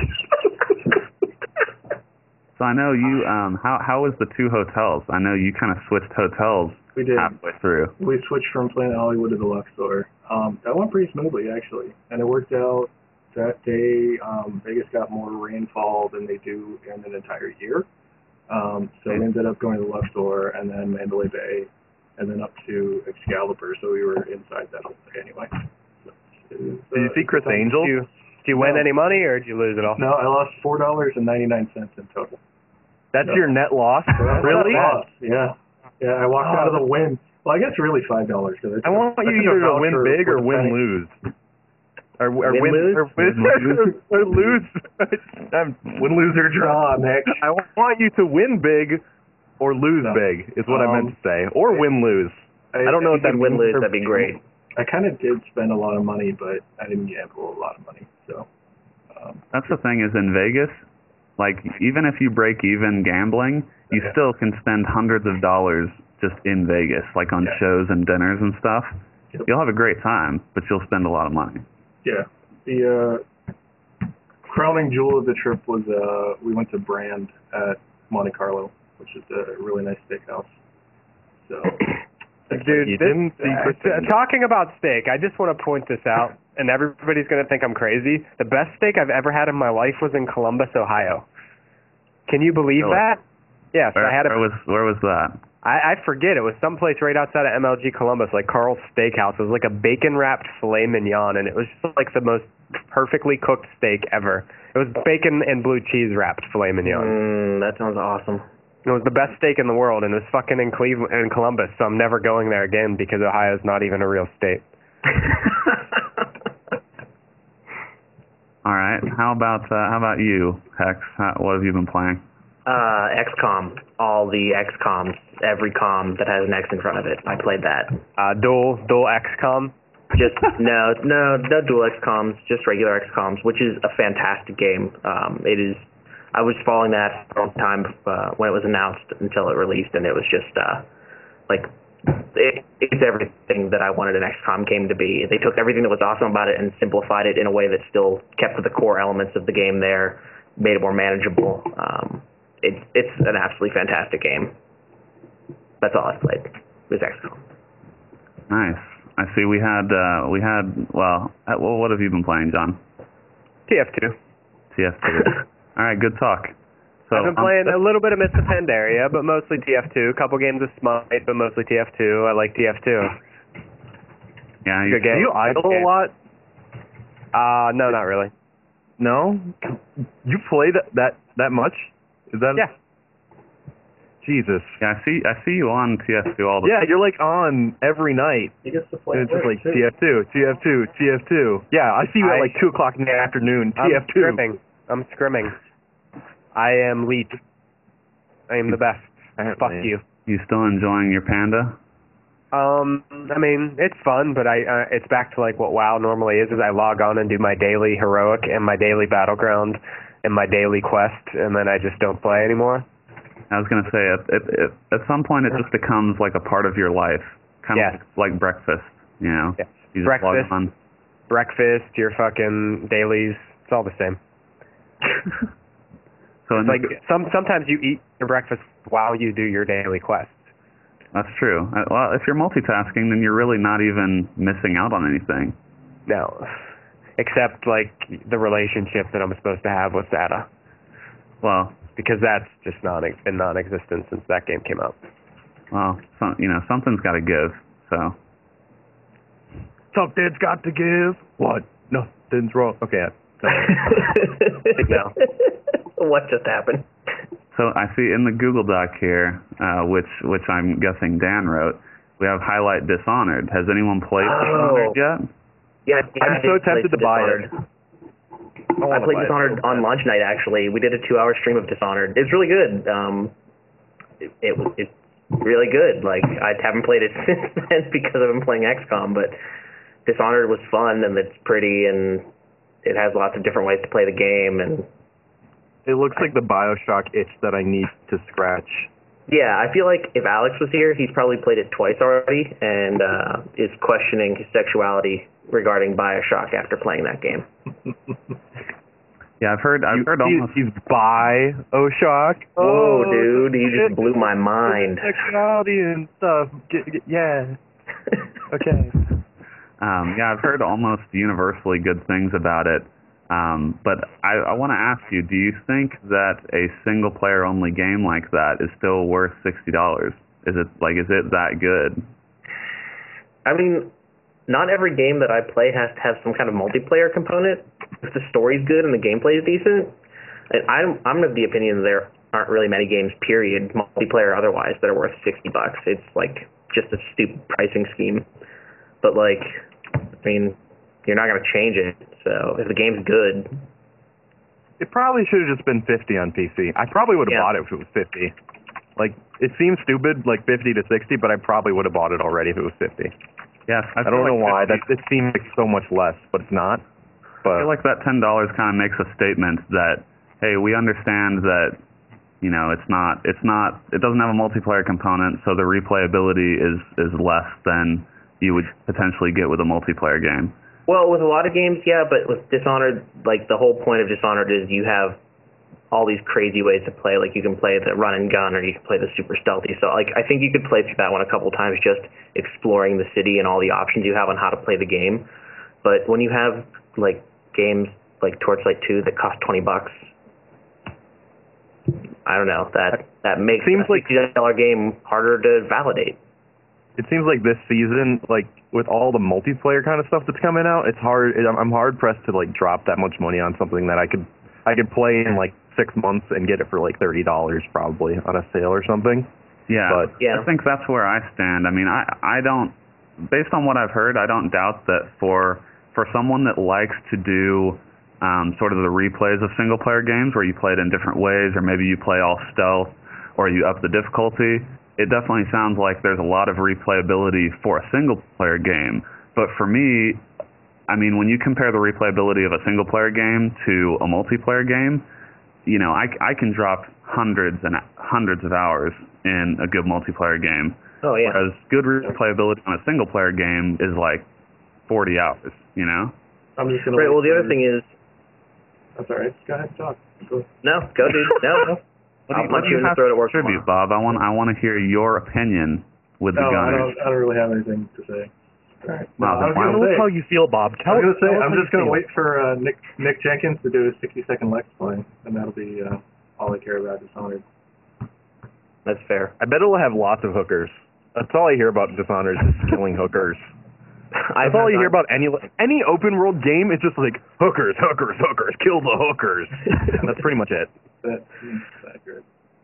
So I know you. Um, how how was the two hotels? I know you kind of switched hotels We did. halfway through. We switched from Planet Hollywood to the Luxor. Um, that went pretty smoothly, actually. And it worked out that day. Um, Vegas got more rainfall than they do in an entire year. Um, so we ended up going to the Luxor and then Mandalay Bay and then up to Excalibur. So we were inside that whole day anyway. So it was, Did you uh, see Chris fun. Angel? Did you, did you win No. any money or did you lose it all? No, I lost four dollars and ninety-nine cents in total. That's your net loss? Really? Yeah. Yeah, I walked out of the win. Well, I guess really five dollars. I want you either to win big or win lose. Or, or Win win, lose? or win, or lose. I'm, Win, lose, or draw, Nick. I want you to win big or lose No. big is what I meant Um, to say. Or win lose. I don't know If what that you win means lose, for that'd be great. I kind of did spend a lot of money, but I didn't gamble a lot of money. So, um, That's the thing is in Vegas, like even if you break even gambling, you Okay. still can spend hundreds of dollars just in Vegas, like on Yeah. shows and dinners and stuff. Yep. You'll have a great time, but you'll spend a lot of money. yeah. The uh, crowning jewel of the trip was uh, we went to Brand at Monte Carlo, which is a really nice steakhouse. So, Dude, You this, didn't see uh, Chris t- Angel. talking about steak, I just want to point this out, and everybody's going to think I'm crazy. The best steak I've ever had in my life was in Columbus, Ohio. Can you believe Really? that? Yes, Where, I had a. where was where was that? I, I forget. It was someplace right outside of M L G Columbus, like Carl's Steakhouse. It was like a bacon-wrapped filet mignon, and it was just like the most perfectly cooked steak ever. It was bacon and blue cheese wrapped filet mignon. Mm, that sounds awesome. It was the best steak in the world, and it was fucking in Cleveland, in Columbus. So I'm never going there again because Ohio's not even a real state. All right. How about uh, how about you, Hex? How, what have you been playing? Uh, X COM, all the X COMs, every COM that has an X in front of it. I played that. Uh, dual dual X COM. Just no, no, no dual X COMs, just regular X COMs, which is a fantastic game. Um, it is. I was following that for a long time uh, when it was announced until it released, and it was just uh, like it, it's everything that I wanted an X COM game to be. They took everything that was awesome about it and simplified it in a way that still kept the core elements of the game there, made it more manageable. Um, it, it's an absolutely fantastic game. That's all I've played. Was X COM. Nice. I see. We had uh, we had well. uh, Well, what have you been playing, John? T F two. T F two. All right. Good talk. So I've been um, playing a little bit of Mists of Pandaria, but mostly T F two. A couple games of Smite, but mostly T F two. I like T F two. Yeah. You, Good game. Do you idle a lot? Uh, no, not really. No? You play that that, that much? Is that Yeah. Jesus. yeah. I see. I see you on T F two all the. Yeah, you're like on every night. He gets to play And it's just like too. T F two, T F two, T F two. Yeah, I see you I- at like two o'clock in the afternoon. I'm T F two. scrimming. I'm scrimming. I am elite. I am the best. Fuck Apparently. you. You still enjoying your panda? Um, I mean, it's fun, but I uh, it's back to like what WoW normally is, is I log on and do my daily heroic and my daily battleground and my daily quest, and then I just don't play anymore. I was gonna say at at, at at some point it just becomes like a part of your life, kind Yeah. of like, like breakfast. You know. Yeah. You just Breakfast. log on. Breakfast, your fucking dailies, it's all the same. So in It's like the- some sometimes you eat your breakfast while you do your daily quest. that's true. Uh, Well, if you're multitasking, then you're really not even missing out on anything. No, except like the relationship that I'm supposed to have with Zata, Well, because that's just non been non-existent since that game came out. well, some, you know, something's got to give. So Something's got to give. What? Nothing's wrong. Okay. No. What just happened? So I see in the Google Doc here, uh, which which I'm guessing Dan wrote, we have highlight Dishonored. Has anyone played Oh. Dishonored yet? Yeah, yeah I'm I so did play tempted to buy it. Dishonored. I I wanna played buy it Dishonored so on bad. launch night. Actually, we did a two-hour stream of Dishonored. It's really good. Um, it, it was it's really good. Like I haven't played it since then because I've been playing X COM, but Dishonored was fun and it's pretty and it has lots of different ways to play the game and It looks like the Bioshock itch that I need to scratch. yeah, I feel like if Alex was here, he's probably played it twice already and uh, is questioning his sexuality regarding Bioshock after playing that game. Yeah, I've heard. I've You- heard he- almost. He's Bioshock. Whoa, Oh, dude, you just shit. blew my mind. Sexuality and stuff. G- g- yeah. Okay. Um, yeah, I've heard almost universally good things about it. Um, but I, I want to ask you: do you think that a single-player only game like that is still worth sixty dollars? Is it like is it that good? I mean, not every game that I play has to have some kind of multiplayer component. If the story's good and the gameplay is decent, and I'm I'm of the opinion that there aren't really many games, period, multiplayer or otherwise, that are worth sixty bucks. It's like just a stupid pricing scheme. But like, I mean, you're not gonna change it. So if the game's good, It probably should have just been fifty on P C. I probably would have Yeah. bought it if it was fifty. Like, it seems stupid, like fifty to sixty, but I probably would have bought it already if it was fifty. Yes, I, I feel don't know like why. fifty That it seems like so much less, but it's not. I But feel like that ten dollars kind of makes a statement that, hey, we understand that, you know, it's not, it's not, it doesn't have a multiplayer component, so the replayability is is less than you would potentially get with a multiplayer game. well, with a lot of games, yeah, but with Dishonored, like the whole point of Dishonored is you have all these crazy ways to play. Like you can play the run and gun, or you can play the super stealthy. So like I think you could play through that one a couple times, just exploring the city and all the options you have on how to play the game. But when you have like games like Torchlight two that cost twenty bucks, I don't know, that that makes Seems a like- sixty dollar game harder to validate. it seems like this season, like with all the multiplayer kind of stuff that's coming out, it's hard. I'm I'm hard pressed to like drop that much money on something that I could I could play in like six months and get it for like thirty dollars probably on a sale or something. Yeah, But Yeah. I think that's where I stand. I mean, I I don't, based on what I've heard, I don't doubt that for for someone that likes to do um, sort of the replays of single player games where you play it in different ways, or maybe you play all stealth, or you up the difficulty, it definitely sounds like there's a lot of replayability for a single player game. But for me, I mean, when you compare the replayability of a single player game to a multiplayer game, you know, I, I can drop hundreds and hundreds of hours in a good multiplayer game. Oh yeah. Whereas good replayability on a single player game is like forty hours, you know? I'm just gonna. Right. wait Well, the for- other thing is, That's all right. Go ahead, talk. Go. no, go dude, no. What I'll do you, what punch do you you in the have throat to at work contribute, tomorrow. Bob? I want I want to hear your opinion with the No, I gunners. don't. I don't really have anything to say. All right. Wow, I then was why gonna don't Tell us say- how you feel, Bob. Tell I was gonna say, tell us I'm how just you gonna feel. wait for uh, Nick Nick Jenkins to do a sixty second Lex play, and that'll be uh, all I care about. Dishonored. That's fair. I bet it'll have lots of hookers. That's all I hear about Dishonored is killing hookers. I've That's all you not- hear about any any open world game. It's just like hookers, hookers, hookers, kill the hookers. That's pretty much it. That seems accurate.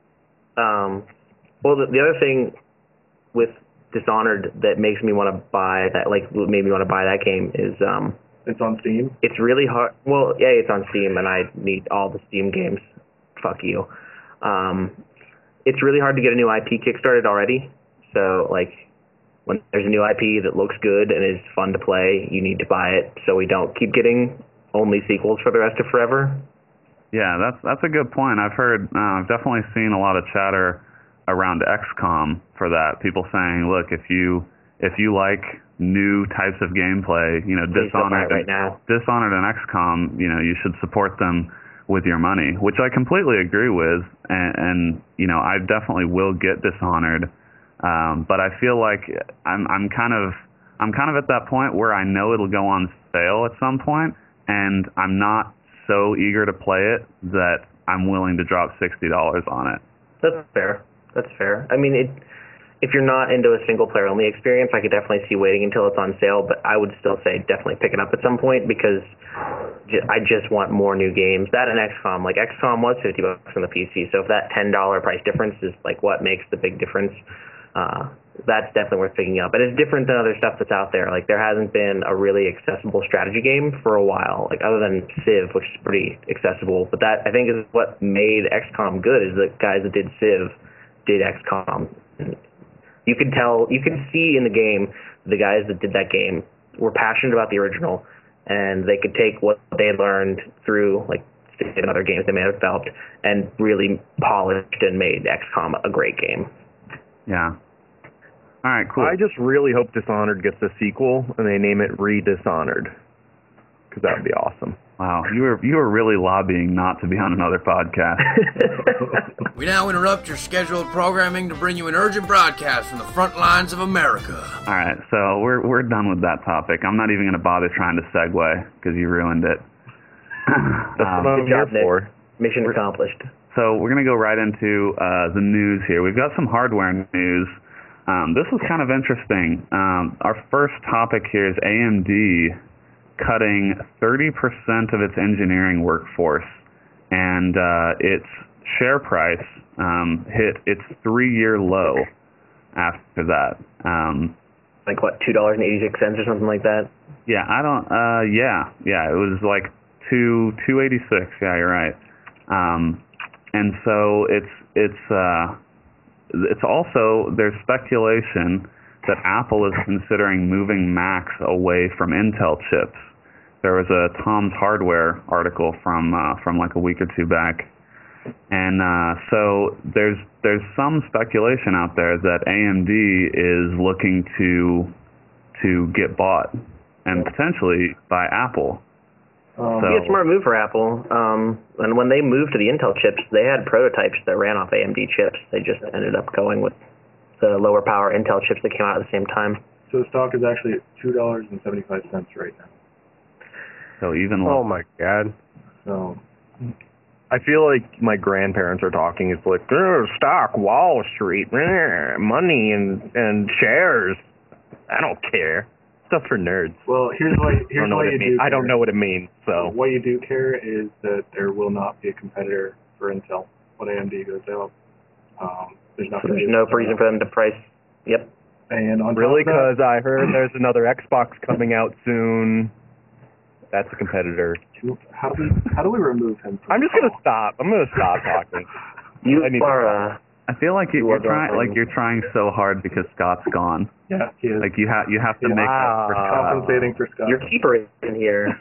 Um, well, the, the other thing with Dishonored that makes me want to buy that, like, what made me want to buy that game is um, It's on Steam. it's really hard. Well, yeah, it's on Steam, and I need all the Steam games. Fuck you. Um, it's really hard to get a new I P kickstarted already. So, like, when there's a new I P that looks good and is fun to play, you need to buy it so we don't keep getting only sequels for the rest of forever. Yeah, that's that's a good point. I've heard, uh, I've definitely seen a lot of chatter around X COM for that. People saying, look, if you if you like new types of gameplay, you know, Please don't buy Dishonored, it right now. Dishonored and X COM, you know, you should support them with your money, which I completely agree with. And, and you know, I definitely will get Dishonored, um, but I feel like I'm I'm kind of I'm kind of at that point where I know it'll go on sale at some point, and I'm not so eager to play it that I'm willing to drop sixty dollars on it. That's fair. That's fair. I mean, it, if you're not into a single player only experience, I could definitely see waiting until it's on sale, but I would still say definitely pick it up at some point because j- I just want more new games. That and X COM. Like, X COM was fifty bucks on the P C, so if that ten dollars price difference is like what makes the big difference, uh, that's definitely worth picking up. And it's different than other stuff that's out there. Like, there hasn't been a really accessible strategy game for a while, like other than Civ, which is pretty accessible. But that, I think, is what made X COM good, is the guys that did Civ did X COM. You could tell, you could see in the game, the guys that did that game were passionate about the original, and they could take what they had learned through, like, in other games they may have developed, and really polished and made X COM a great game. Yeah. All right, cool. I just really hope Dishonored gets a sequel and they name it Re-Dishonored, because that would be awesome. Wow, you were you were really lobbying not to be on another podcast. We now interrupt your scheduled programming to bring you an urgent broadcast from the front lines of America. All right, so we're we're done with that topic. I'm not even going to bother trying to segue because you ruined it. That's Um, what I'm Good here job, Nick. for. Mission accomplished. So we're going to go right into uh, the news here. We've got some hardware news. Um, this is kind of interesting. Um, our first topic here is A M D cutting thirty percent of its engineering workforce, and uh, its share price um, hit its three-year low after that. Um, Like, what, two dollars and eighty-six cents or something like that? yeah, I don't. Uh, yeah, yeah, it was like two two eighty six. Yeah, you're right. Um, and so it's it's uh, it's also, there's speculation that Apple is considering moving Macs away from Intel chips. There was a Tom's Hardware article from uh, from like a week or two back, and uh, so there's there's some speculation out there that A M D is looking to to get bought and potentially by Apple. Um, So- It'd be a smart move for Apple. Um, and when they moved to the Intel chips, they had prototypes that ran off A M D chips. They just ended up going with the lower power Intel chips that came out at the same time. So the stock is actually at two dollars and seventy-five cents right now. So even Oh my god. So I feel like my grandparents are talking. It's like, "Ugh, stock, Wall Street, ugh, money and and shares. I don't care. Stuff for nerds. well, here's why I here's don't know why what you it means. do. I don't care. know what it means. So What you do care is that there will not be a competitor for Intel when A M D goes out. Um, there's not So gonna there's be no reason for them to price. Yep. And on Really? top of Because I heard there's another Xbox coming out soon. That's a competitor. that, how do we how do we remove him? From I'm just the gonna call? stop. I'm gonna stop talking. You I need to are. Uh, I feel like you, You you're are trying going- like you're trying so hard because Scott's gone. Yeah, he is. Like you have you have to Yeah. make up for Wow. Scott. compensating for Scott. your keeper is in here.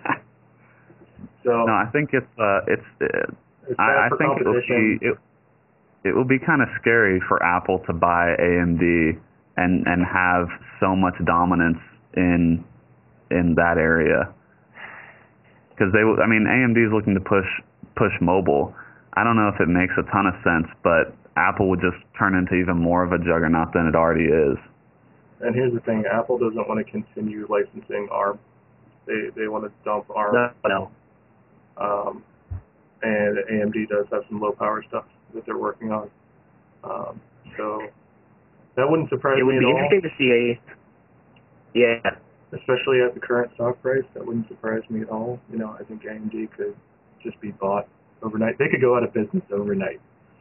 So No, I think it's uh it's uh, it's bad I, I for think it will competition. be it, it will be kind of scary for Apple to buy A M D and and have so much dominance in in that area. Because they, will- I mean, A M D is looking to push push mobile. I don't know if it makes a ton of sense, but Apple would just turn into even more of a juggernaut than it already is. And here's the thing: Apple doesn't want to continue licensing ARM. They they want to dump ARM. No, no. Um, and A M D does have some low power stuff that they're working on. Um, so that wouldn't surprise It would me be at all. interesting to see a. Yeah. Especially at the current stock price, that wouldn't surprise me at all. You know, I think A M D could just be bought overnight. They could go out of business overnight.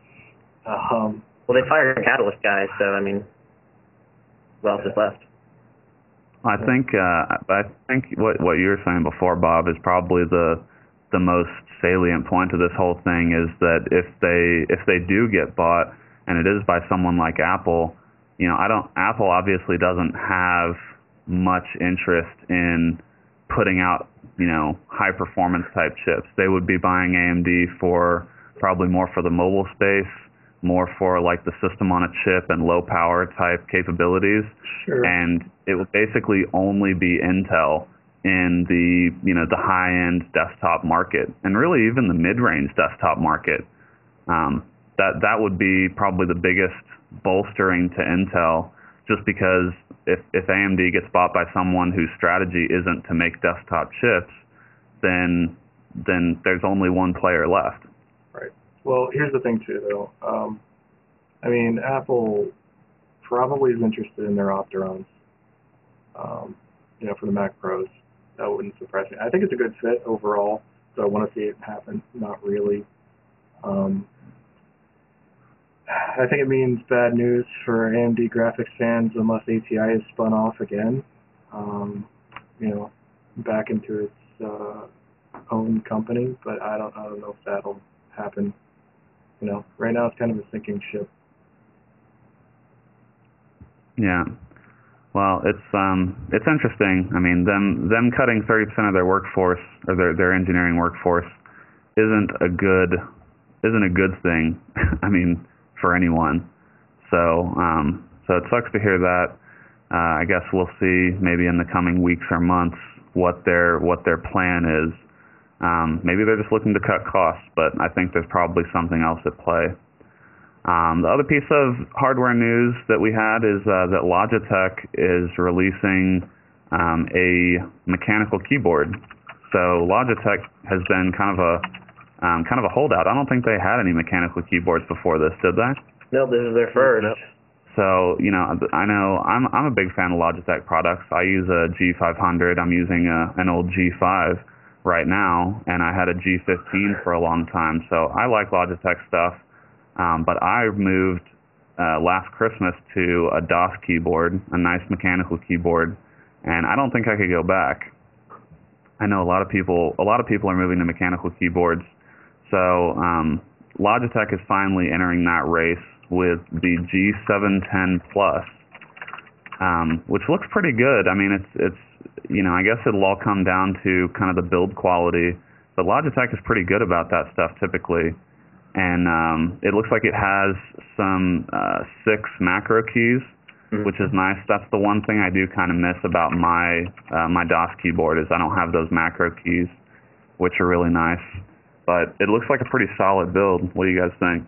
Um, Well, they fired a Catalyst guy, so I mean, what else is left? I think uh, I think what what you were saying before, Bob, is probably the the most salient point to this whole thing is that if they if they do get bought, and it is by someone like Apple, you know, I don't Apple obviously doesn't have much interest in putting out, you know, high performance type chips. They would be buying A M D for probably more for the mobile space, more for like the system on a chip and low power type capabilities. sure. And it will basically only be Intel in the, you know, the high-end desktop market, and really even the mid-range desktop market. Um, that that would be probably the biggest bolstering to Intel, just because if if A M D gets bought by someone whose strategy isn't to make desktop chips, then then there's only one player left. Well, here's the thing too, though. Um, I mean, Apple probably is interested in their Opterons. Um, you know, for the Mac Pros, that wouldn't surprise me. I think it's a good fit overall. So I want to see it happen. Not really. Um, I think it means bad news for A M D graphics fans unless A T I is spun off again. Um, you know, back into its uh, own company, but I don't. I don't know if that'll happen. You know, right now it's kind of a sinking ship. Yeah. Well, it's um it's interesting. I mean, them them cutting thirty percent of their workforce or their their engineering workforce isn't a good isn't a good thing. I mean, for anyone. So um so it sucks to hear that. Uh, I guess we'll see maybe in the coming weeks or months what their what their plan is. Um, maybe they're just looking to cut costs, but I think there's probably something else at play. Um, the other piece of hardware news that we had is uh, that Logitech is releasing um, a mechanical keyboard. So Logitech has been kind of a um, kind of a holdout. I don't think they had any mechanical keyboards before this, did they? No, this is their first. So, you know, I know I'm I'm a big fan of Logitech products. I use a G five hundred. I'm using a, an old G five right now, and I had a G fifteen for a long time. So I like Logitech stuff. Um, but I moved uh, last Christmas to a DOS keyboard, a nice mechanical keyboard, and I don't think I could go back. I know a lot of people a lot of people are moving to mechanical keyboards. So um, Logitech is finally entering that race with the G seven ten Plus, um, which looks pretty good. I mean, it's it's you know, I guess it'll all come down to kind of the build quality, but Logitech is pretty good about that stuff typically. And um, it looks like it has some uh, six macro keys, mm-hmm. which is nice. That's the one thing I do kind of miss about my uh, my DOS keyboard is I don't have those macro keys, which are really nice. But it looks like a pretty solid build. What do you guys think?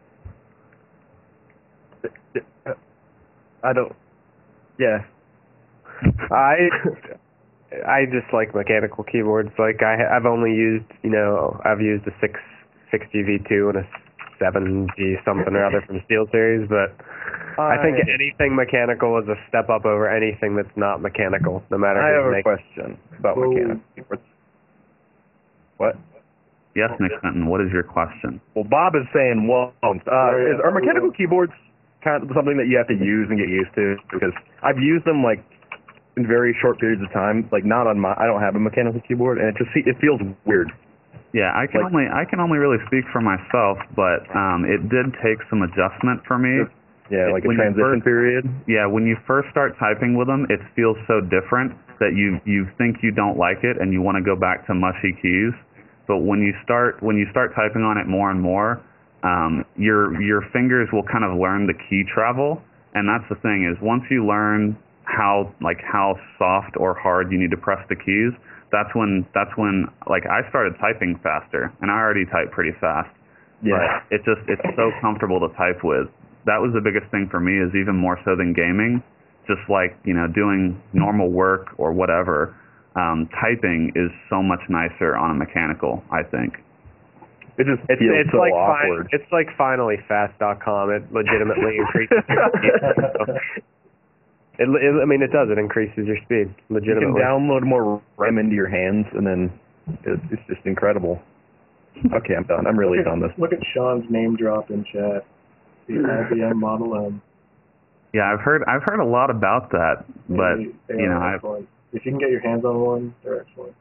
I don't. Yeah. I I just like mechanical keyboards. Like I I've only used you know I've used a six six G V two and a seven G something or other from SteelSeries, but I, I think anything mechanical is a step up over anything that's not mechanical, no matter. I have a make. question about Well, mechanical keyboards. What? Yes, Nick Fenton, what is your question? Well, Bob is saying won't. Uh, is, are mechanical keyboards kind of something that you have to use and get used to? Because I've used them like in very short periods of time. Like not on my, I don't have a mechanical keyboard, and it just it feels weird. Yeah, I can Like- only I can only really speak for myself, but um, it did take some adjustment for me. Yeah, like a When you transition first- period. Yeah, when you first start typing with them, it feels so different that you you think you don't like it and you want to go back to mushy keys. But when you start when you start typing on it more and more, um, your your fingers will kind of learn the key travel, and that's the thing is once you learn how like how soft or hard you need to press the keys, that's when that's when like I started typing faster, and I already type pretty fast. Yeah. But it just it's so comfortable to type with. That was the biggest thing for me, is even more so than gaming, just like, you know, doing normal work or whatever, um, typing is so much nicer on a mechanical, I think. It just It's feels it's so like awkward. Fin- it's like finally fast dot com. It legitimately increases your speed. It, it, I mean, it does. It increases your speed You can legitimately. download more RAM into your hands, and then it, it's just incredible. Okay, I'm done. I'm really look at, done this. Look at Sean's name drop in chat. The I B M Model M. Yeah, I've heard I've heard a lot about that, but They, they you know, are I excellent. If you can get your hands on one, they're excellent.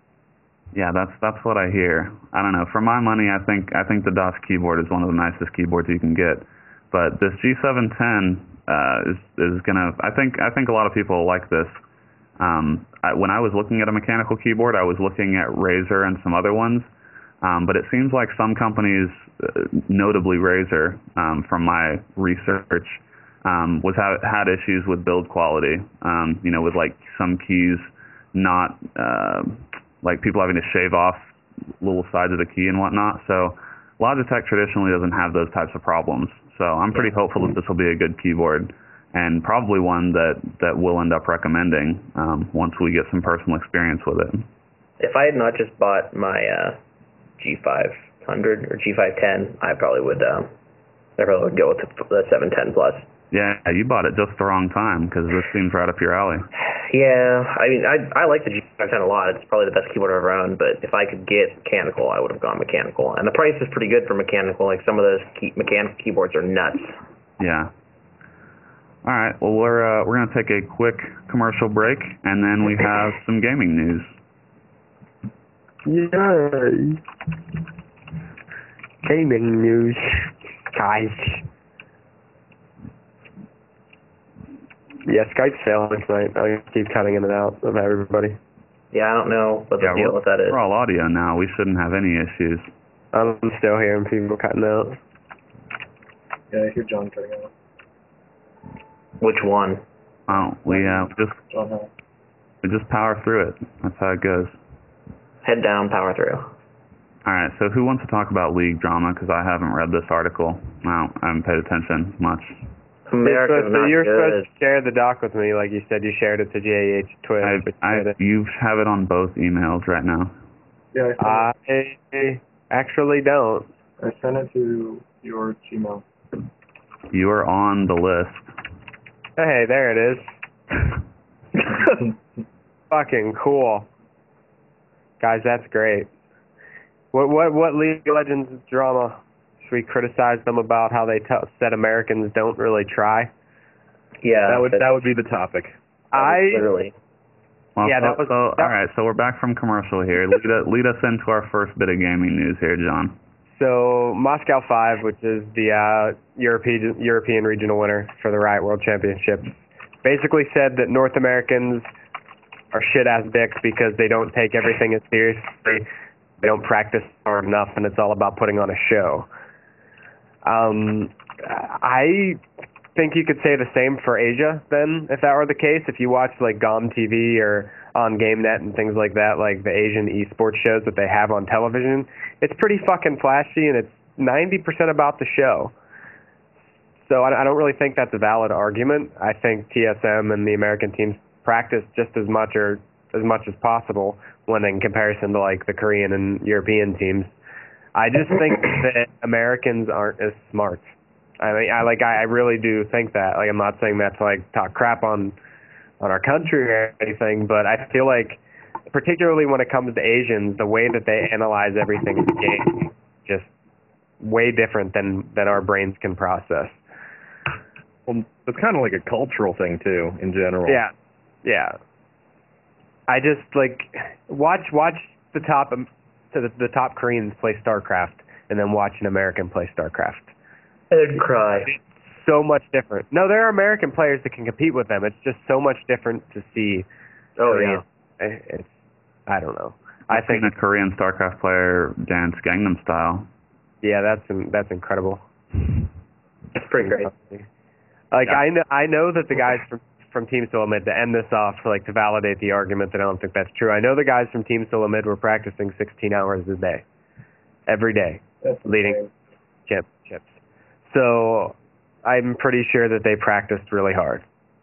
yeah, that's that's what I hear. I don't know. For my money, I think I think the DOS keyboard is one of the nicest keyboards you can get. But this G seven ten uh, is is gonna. I think I think a lot of people like this. Um, I, when I was looking at a mechanical keyboard, I was looking at Razer and some other ones. Um, but it seems like some companies, uh, notably Razer, um, from my research, um, was ha- had issues with build quality. Um, you know, with like some keys not uh, like people having to shave off little sides of the key and whatnot. So Logitech traditionally doesn't have those types of problems. So I'm pretty hopeful that this will be a good keyboard, and probably one that that we'll end up recommending um, once we get some personal experience with it. If I had not just bought my uh, G five hundred or G five ten, I probably would. Um, I probably would go with the, the seven ten Plus. Yeah, you bought it just the wrong time, because this seems right up your alley. Yeah, I mean, I I like the G five ten a lot. It's probably the best keyboard I've ever owned. But if I could get mechanical, I would have gone mechanical. And the price is pretty good for mechanical. Like some of those key, mechanical keyboards are nuts. Yeah. All right. Well, we're uh, we're gonna take a quick commercial break, and then we have some gaming news. Yay! Gaming news, guys. Yeah, Skype's failing tonight. I'll keep cutting in and out of everybody. Yeah, I don't know what the Yeah, deal we're, with that is. we're all audio now. We shouldn't have any issues. I'm still hearing people cutting out. Yeah, I hear John cutting out. Which one? Oh, we uh, just John Hall. we just power through it. That's how it goes. Head down, power through. All right. So who wants to talk about league drama? Because I haven't read this article. No, I haven't paid attention much. America's so not you're good. supposed to share the doc with me, like you said you shared it to J A H Twitch. I, but I, you did it. you have it on both emails right now. Yeah, I sent, I actually don't. it, I sent it to your Gmail. You are on the list. Hey, there it is. Fucking cool. Guys, that's great. What what what League of Legends drama? Should we criticize them about how they t- said Americans don't really try? Yeah, That would that's- that would be the topic. I literally. Well, Yeah, so, that was- so that- all right. So we're back from commercial here. Lead, us- lead us into our first bit of gaming news here, John. So Moscow five, which is the uh, European European regional winner for the Riot World Championship, basically said that North Americans are shit ass dicks because they don't take everything as seriously. They don't practice hard enough, and it's all about putting on a show. Um, I think you could say the same for Asia then, if that were the case. If you watch like G O M T V or on GameNet and things like that, like the Asian esports shows that they have on television, it's pretty fucking flashy, and it's ninety percent about the show. So I, I don't really think that's a valid argument. I think T S M and the American teams practice just as much or as much as possible when in comparison to like the Korean and European teams. I just think that Americans aren't as smart. I mean, I like I, I really do think that. Like, I'm not saying that to like talk crap on on our country or anything, but I feel like particularly when it comes to Asians, the way that they analyze everything in the game, just way different than, than our brains can process. Well, it's kind of like a cultural thing too, in general. Yeah, yeah. I just like watch watch the top um, to the, the top Koreans play StarCraft, and then watch an American play StarCraft. I'd cry. It's so much different. No, there are American players that can compete with them. It's just so much different to see. Oh Korean. yeah. It's I don't know. I've I think seen a Korean StarCraft player dance Gangnam Style. yeah, that's that's incredible. It's pretty great. Like Yeah. I know, I know that the guys from from Team Solamid, to end this off, like to validate the argument that I don't think that's true. I know the guys from Team Solamid were practicing sixteen hours a day, every day, That's leading insane. championships. So I'm pretty sure that they practiced really hard.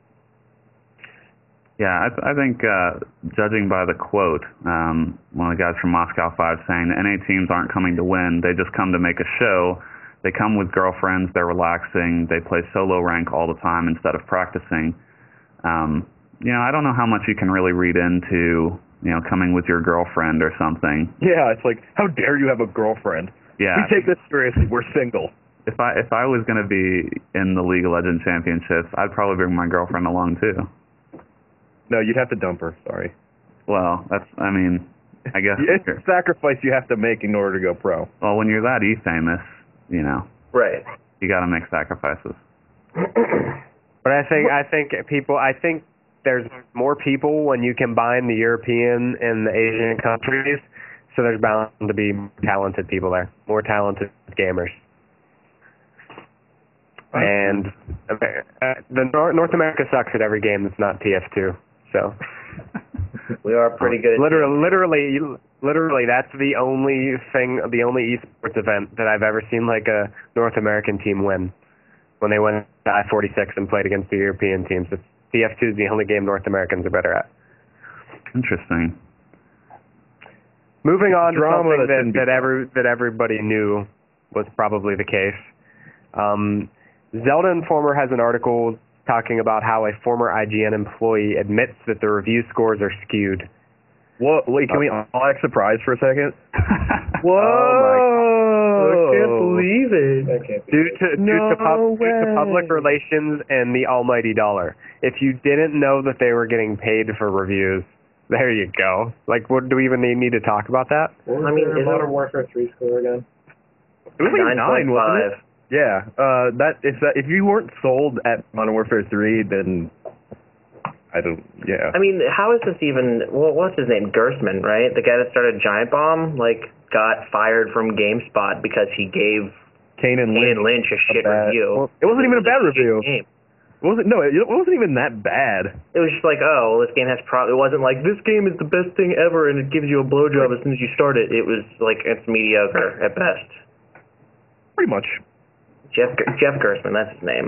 Yeah, I, th- I think uh, judging by the quote, um, one of the guys from Moscow five saying the N A teams aren't coming to win, they just come to make a show. They come with girlfriends, they're relaxing, they play solo rank all the time instead of practicing. Um, you know, I don't know how much you can really read into, you know, coming with your girlfriend or something. Yeah, it's like, how dare you have a girlfriend? Yeah. We take this seriously. We're single. If I if I was going to be in the League of Legends Championships, I'd probably bring my girlfriend along too. No, you'd have to dump her. Sorry. Well, that's, I mean, I guess. It's a sacrifice you have to make in order to go pro. Well, when you're that e-famous, you know, Right. you got to make sacrifices. But I think I think people I think there's more people when you combine the European and the Asian countries, so there's bound to be more talented people there, more talented gamers. And uh, the North, North America sucks at every game that's not T F two. So We are pretty good. literally, literally, literally, that's the only thing, the only esports event that I've ever seen like a North American team win. When they went to I forty-six and played against the European teams, it's, T F two is the only game North Americans are better at. Interesting. Moving on to Drama something that that shouldn't be that, every, that everybody knew was probably the case. Um, Zelda Informer has an article talking about how a former I G N employee admits that the review scores are skewed. What? Wait, can we all act surprised for a second? Whoa! I can't believe it. That can't be Due good. to, due, No to pub, due to way. public relations and the almighty dollar. If you didn't know that they were getting paid for reviews, there you go. Like, what, do we even need, need to talk about that? What was I mean, their isn't- Modern Warfare three score again? It was like nine, wasn't it? five. Yeah. Uh, that if that if you weren't sold at Modern Warfare three, then I don't. Yeah. I mean, how is this even? Well, what's his name? Gersman, right? The guy that started Giant Bomb, like, got fired from GameSpot because he gave Kane and Ian Lynch. Lynch a shit bad- review. well, it wasn't even a bad shit review. game. It wasn't no. It wasn't even that bad. It was just like, oh, well, this game has pro. It wasn't like this game is the best thing ever and it gives you a blowjob as soon as you start it. It was like it's mediocre at best. Pretty much. Jeff Jeff Gersman, that's his name.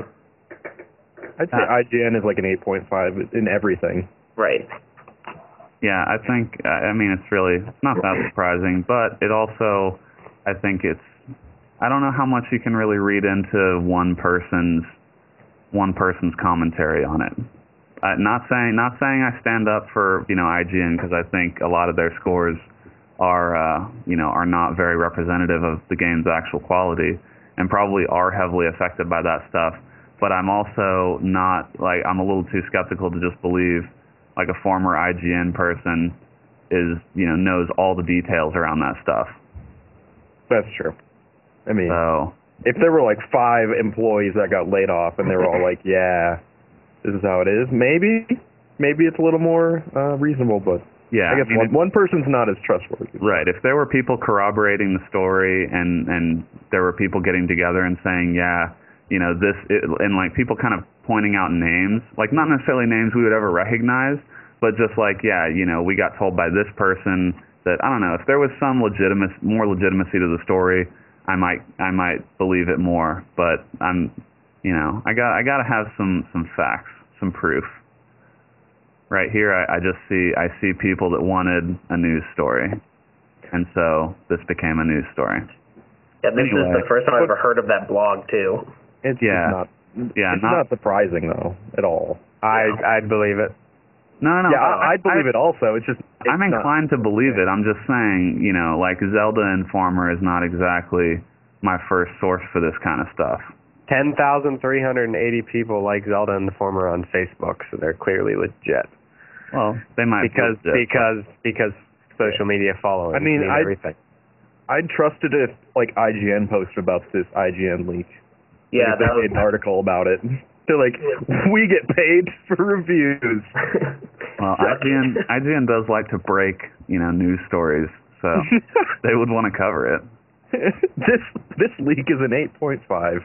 I'd say Ah. I G N is like an eight point five in everything. Right. Yeah, I think, I mean, it's really, it's not that surprising, but it also, I think it's, I don't know how much you can really read into one person's, one person's commentary on it. Uh, not saying, not saying I stand up for, you know, I G N, because I think a lot of their scores are, uh, you know, are not very representative of the game's actual quality, and probably are heavily affected by that stuff. But I'm also not, like, I'm a little too skeptical to just believe, like, a former I G N person is, you know, knows all the details around that stuff. That's true. I mean, So, if there were like five employees that got laid off and they were all like, "Yeah, this is how it is," maybe, maybe it's a little more uh, reasonable. But yeah. I guess I mean, one, one person's not as trustworthy. right. If there were people corroborating the story and, and there were people getting together and saying, yeah, you know, this, it, and like people kind of pointing out names, like not necessarily names we would ever recognize, but just like, yeah, you know, we got told by this person that, I don't know, if there was some legitimate, more legitimacy to the story, I might, I might believe it more, but I'm, you know, I got, I got to have some, some facts, some proof. Right here, I, I just see, I see people that wanted a news story, and so this became a news story. Yeah, this Anyway. is the first time I've ever heard of that blog too. It's Yeah. just not. Yeah, it's not- not surprising though at all. I I'd believe it. No, no, no. Yeah, I, I believe I, it also. It's just it's I'm inclined not, to believe it. I'm just saying, you know, like Zelda Informer is not exactly my first source for this kind of stuff. ten thousand three hundred eighty people like Zelda Informer on Facebook, so they're clearly legit. Well, they might because be legit, because because social media following. I mean, I everything. I'd trust it if like I G N posted about this I G N leak. Yeah, like, if that they was made an article about it. They're like, we get paid for reviews. Well, I G N I G N does like to break, you know, news stories, so they would want to cover it. this this leak is an eight point five.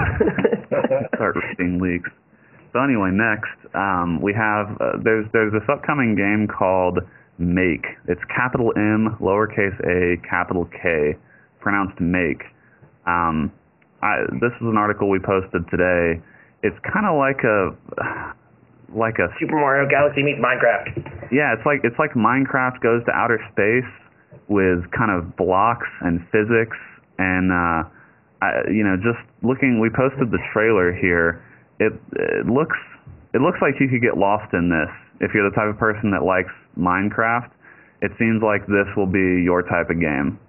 Start reading leaks. So anyway, next um, we have uh, there's there's this upcoming game called Make. It's capital M, lowercase a, capital K, pronounced Make. Um, I, this is an article we posted today. It's kind of like a like a Super Mario Galaxy meets Minecraft. yeah. It's like it's like Minecraft goes to outer space with kind of blocks and physics and uh, I, you know, just looking. We posted the trailer here. It it looks it looks like you could get lost in this if you're the type of person that likes Minecraft. It seems like this will be your type of game.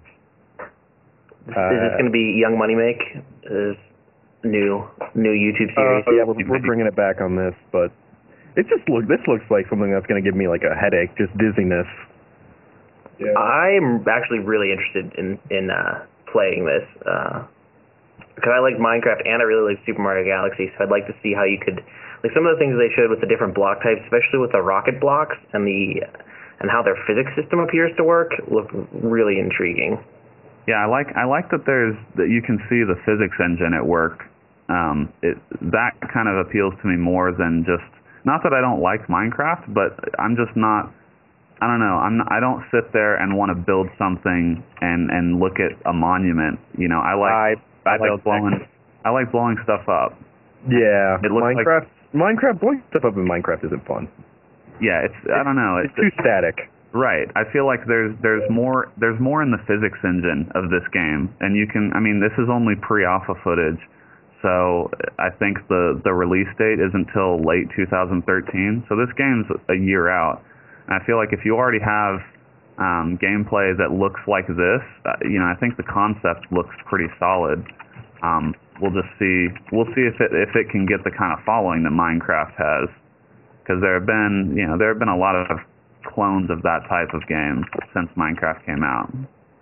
Uh, Is this going to be Young Money Make? Is new new YouTube series? Uh, yeah, we're, we're bringing it back on this, but it just look. This looks like something that's going to give me like a headache, just dizziness. Yeah. I'm actually really interested in in uh, playing this uh, because I like Minecraft and I really like Super Mario Galaxy. So I'd like to see how you could like some of the things they showed with the different block types, especially with the rocket blocks and the and how their physics system appears to work, look really intriguing. Yeah, I like I like that there's that you can see the physics engine at work. Um, it that kind of appeals to me more than just not that I don't like Minecraft, but I'm just not. I don't know. I'm not, I don't sit there and want to build something and, and look at a monument. You know, I like I, I, I like built blowing I like blowing stuff up. Yeah, It looks Minecraft. Minecraft blowing stuff up in Minecraft isn't fun. Yeah, it's I don't know. It's, it's too static. Right. I feel like there's there's more there's more in the physics engine of this game, and you can. I mean, this is only pre-alpha footage, so I think the the release date isn't until late two thousand thirteen. So this game's a year out. And I feel like if you already have um, gameplay that looks like this, uh, you know, I think the concept looks pretty solid. Um, we'll just see. We'll see if it if it can get the kind of following that Minecraft has, because there have been you know there have been a lot of clones of that type of game since Minecraft came out.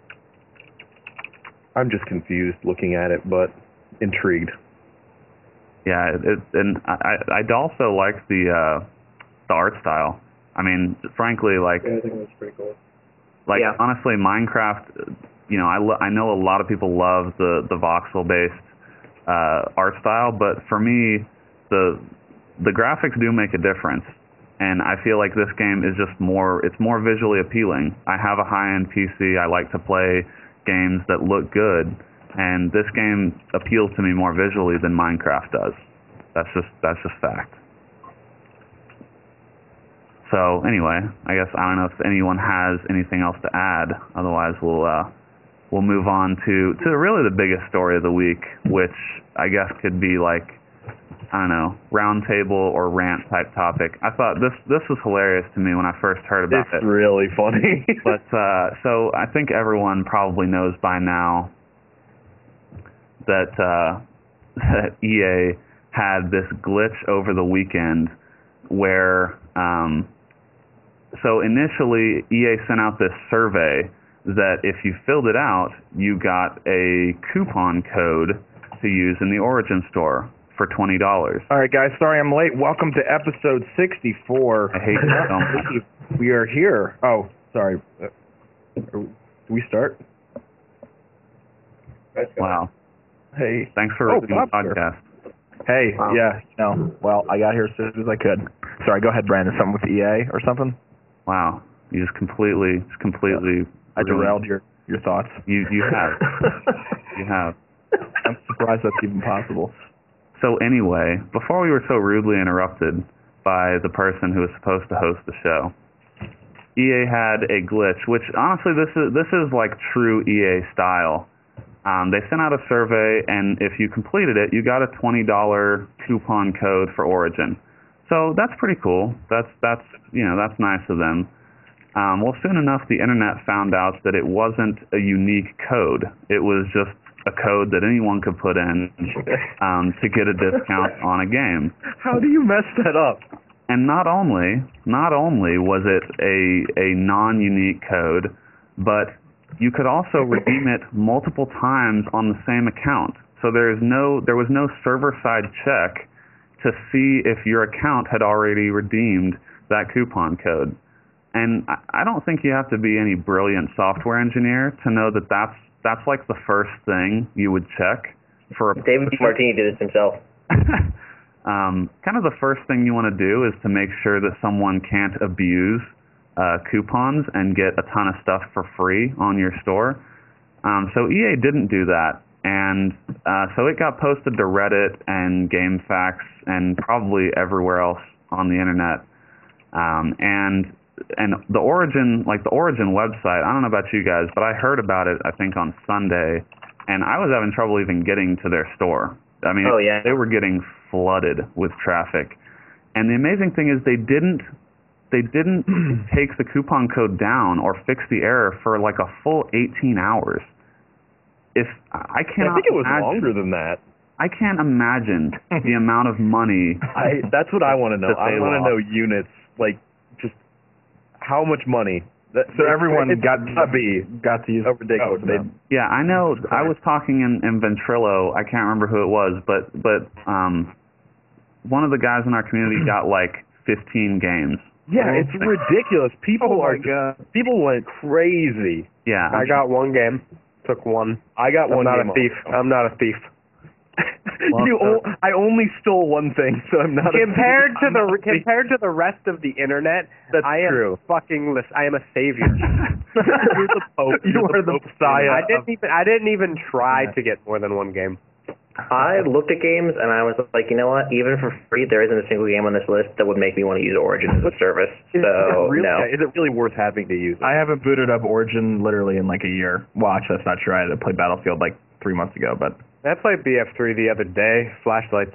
I'm just confused looking at it, but intrigued. Yeah, it, it, and I I'd also like the uh, the art style. I mean, frankly, like Yeah, I think that's pretty cool. like Yeah. honestly, Minecraft. You know, I lo- I know a lot of people love the the voxel based uh, art style, but for me, the the graphics do make a difference. And I feel like this game is just more, it's more visually appealing. I have a high-end P C. I like to play games that look good. And this game appeals to me more visually than Minecraft does. That's just, that's just fact. So anyway, I guess I don't know if anyone has anything else to add. Otherwise, we'll, uh, we'll move on to, to really the biggest story of the week, which I guess could be like, I don't know, round table or rant type topic. I thought this this was hilarious to me when I first heard about It's it. really funny. But uh, so I think everyone probably knows by now that uh, that E A had this glitch over the weekend where um, so initially E A sent out this survey that if you filled it out, you got a coupon code to use in the Origin store for twenty dollars. All right, guys. Sorry I'm late. Welcome to episode sixty-four. I hate you so much. We are here. Oh, sorry. Uh, do we start? Wow. Hey. Thanks for Oh, listening to the Bob's here. podcast. Hey. Wow. Yeah. No. Well, I got here as soon as I could. Sorry. Go ahead, Brandon. Something with E A or something? Wow. You just completely, just completely. I ruined- derailed your your thoughts. You you have. You have. I'm surprised that's even possible. So anyway, before we were so rudely interrupted by the person who was supposed to host the show, E A had a glitch, which honestly this is this is like true E A style. Um, they sent out a survey, and if you completed it, you got a twenty dollar coupon code for Origin. So that's pretty cool. That's that's you know that's nice of them. Um, well, soon enough, the internet found out that it wasn't a unique code. It was just a code that anyone could put in um, to get a discount on a game. How do you mess that up? And not only not only was it a a non-unique code, but you could also redeem it multiple times on the same account. So there is no there was no server-side check to see if your account had already redeemed that coupon code. And I don't think you have to be any brilliant software engineer to know that that's that's like the first thing you would check for a David Martini did this himself. um, kind of the first thing you want to do is to make sure that someone can't abuse uh, coupons and get a ton of stuff for free on your store. Um, so E A didn't do that, and uh, so it got posted to Reddit and GameFAQs and probably everywhere else on the internet. Um, and and the Origin, like the Origin website, I don't know about you guys, but I heard about it, I think, on Sunday, and I was having trouble even getting to their store. I mean, oh, yeah. they were getting flooded with traffic. And the amazing thing is they didn't they didn't take the coupon code down or fix the error for like a full eighteen hours. If I cannot I think it was imagine, longer than that. I can't imagine the amount of money. I that's what I want to know. that they I want to lost. know units, like just how much money. That, So everyone it's got gotta be got to use a ridiculous oh, they- amount. Yeah, I know. I was talking in, in Ventrilo. I can't remember who it was, but but um, one of the guys in our community got like fifteen games. Yeah, it's ridiculous. People Oh are my God. people went crazy. Yeah, I got one game. Took one. I got I'm one not game a thief. also. I'm not a thief. Well, you so- o- I only stole one thing, so I'm not. Compared a, to I'm the not a thief. compared to the rest of the internet, That's I am true. fucking lis- I am a savior. You're the Pope. You You're are the Pope Messiah. I didn't of- even I didn't even try to get more than one game. I looked at games and I was like, you know what? Even for free, there isn't a single game on this list that would make me want to use Origin as a service. Is it So really, no. Is it really worth having to use it? I haven't booted up Origin literally in like a year. Well, actually, that's not true. I had to play Battlefield like three months ago, but I played B F three the other day. Flashlights.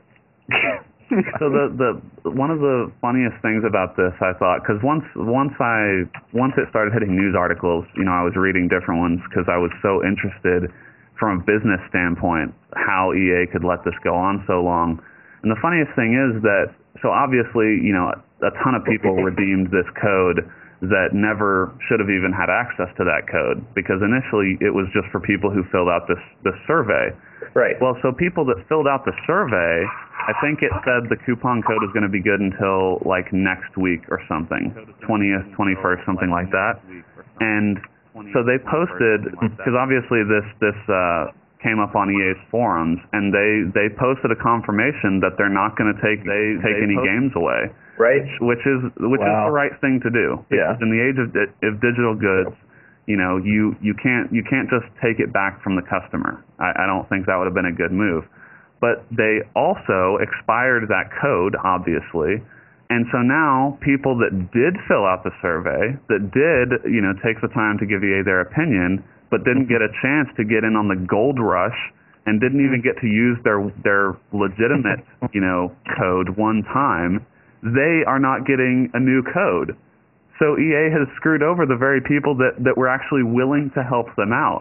So the the one of the funniest things about this, I thought, because once once I once it started hitting news articles, you know, I was reading different ones because I was so interested from a business standpoint how E A could let this go on so long. And the funniest thing is that so obviously, you know, a ton of people redeemed this code that never should have even had access to that code because initially it was just for people who filled out this this survey. Right. Well, so people that filled out the survey, I think it said the coupon code is going to be good until like next week or something, twentieth, twenty-first, something like that. And so they posted, because obviously this this uh, came up on E A's forums, and they, they posted a confirmation that they're not going to take they take any games away, Right. which is which is Wow. the right thing to do. Yeah. Because in the age of, di- of digital goods, you know, you, you can't you can't just take it back from the customer. I, I don't think that would have been a good move. But they also expired that code, obviously. And so now people that did fill out the survey, that did, you know, take the time to give E A their opinion, but didn't get a chance to get in on the gold rush and didn't even get to use their their legitimate, you know, code one time, they are not getting a new code. So E A has screwed over the very people that, that were actually willing to help them out.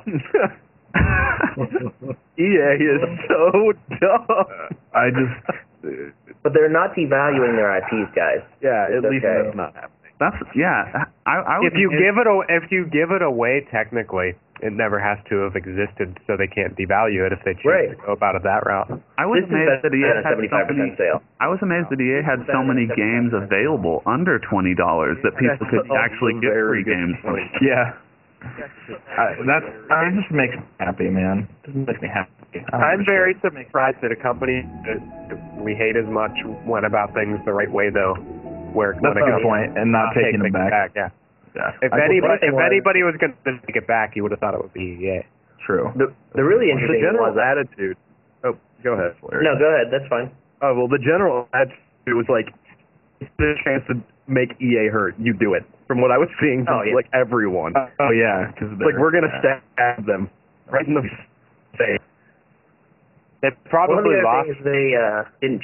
E A is so dumb. I just But they're not devaluing their I Ps, guys. Yeah, at It's least okay. that's not happening. That's yeah. I, I was If you amazed- give it a, if you give it away, technically, it never has to have existed, so they can't devalue it if they choose Right. to go about it that route. I was This is amazed better that E A than a had so seventy-five many. percent sale. I was amazed that E A had so many games available under twenty dollars that people That's could also actually get very free good games. from. point. yeah. I, that's I, it just makes me happy, man. It just makes me happy. I'm very surprised that a company that we hate as much went about things the right way, though. Where That's when it the comes point, and not to taking them things back. Yeah. Yeah. If I- anybody, if was- anybody was going to take it back, you would have thought it would be E A. True. The, the really The interesting general was that, attitude. Oh, go ahead. no, go ahead. That's fine. Oh well, the general attitude was like, if there's a chance to make E A hurt, you do it. From what I was seeing from Oh, yeah. like everyone, Oh yeah, because like we're gonna stab them right in the face. They One of probably the other lost. things they uh, didn't check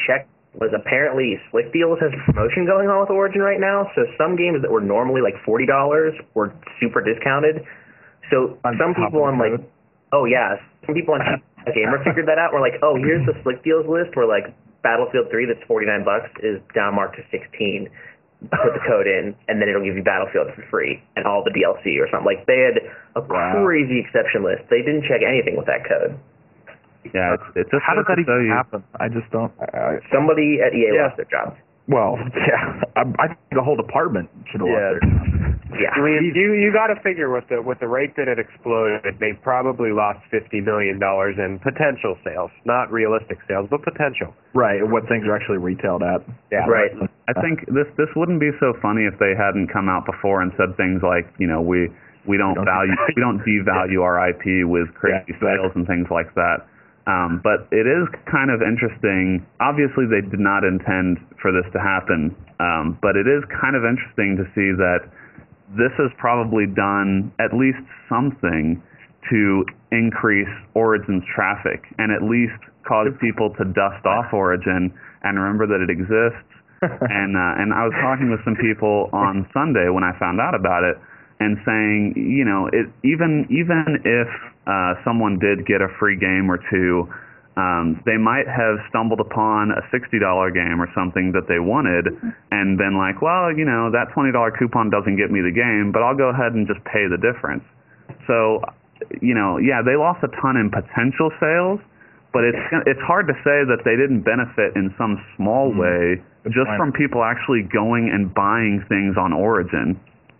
was apparently Slick Deals has a promotion going on with Origin right now. So some games that were normally like forty dollars were super discounted. So On some top people of on the like, code? oh yeah, some people on Cheap Gamer figured that out. We're like, oh, here's the Slick Deals list where like Battlefield three that's forty-nine bucks is down marked to sixteen. Put the code in, and then it'll give you Battlefield for free and all the D L C or something. Like they had a Wow. crazy exception list. They didn't check anything with that code. Yeah, it's, it's just How does that to show even you- happen? I just don't. I, Somebody at E A Yeah. lost their job. well, yeah, I, I think the whole department should have Yeah. lost their job. Yeah. I mean, you you got to figure with the with the rate that it exploded, they probably lost fifty million dollars in potential sales, not realistic sales, but potential. Right, what things are actually retailed at. Yeah. Right. I think this this wouldn't be so funny if they hadn't come out before and said things like, you know, we we don't don't value we don't devalue our I P with crazy Yeah, exactly. sales and things like that. Um, but it is kind of interesting. Obviously, they did not intend for this to happen, um, but it is kind of interesting to see that this has probably done at least something to increase Origin's traffic and at least cause people to dust off Origin and remember that it exists. and uh, and I was talking with some people on Sunday when I found out about it, and saying, you know, it even even if uh, someone did get a free game or two, um, they might have stumbled upon a sixty dollar game or something that they wanted, and been like, well, you know, that twenty dollar coupon doesn't get me the game, but I'll go ahead and just pay the difference. So, you know, yeah, they lost a ton in potential sales, but it's it's hard to say that they didn't benefit in some small Mm-hmm. way Good just point. from people actually going and buying things on Origin.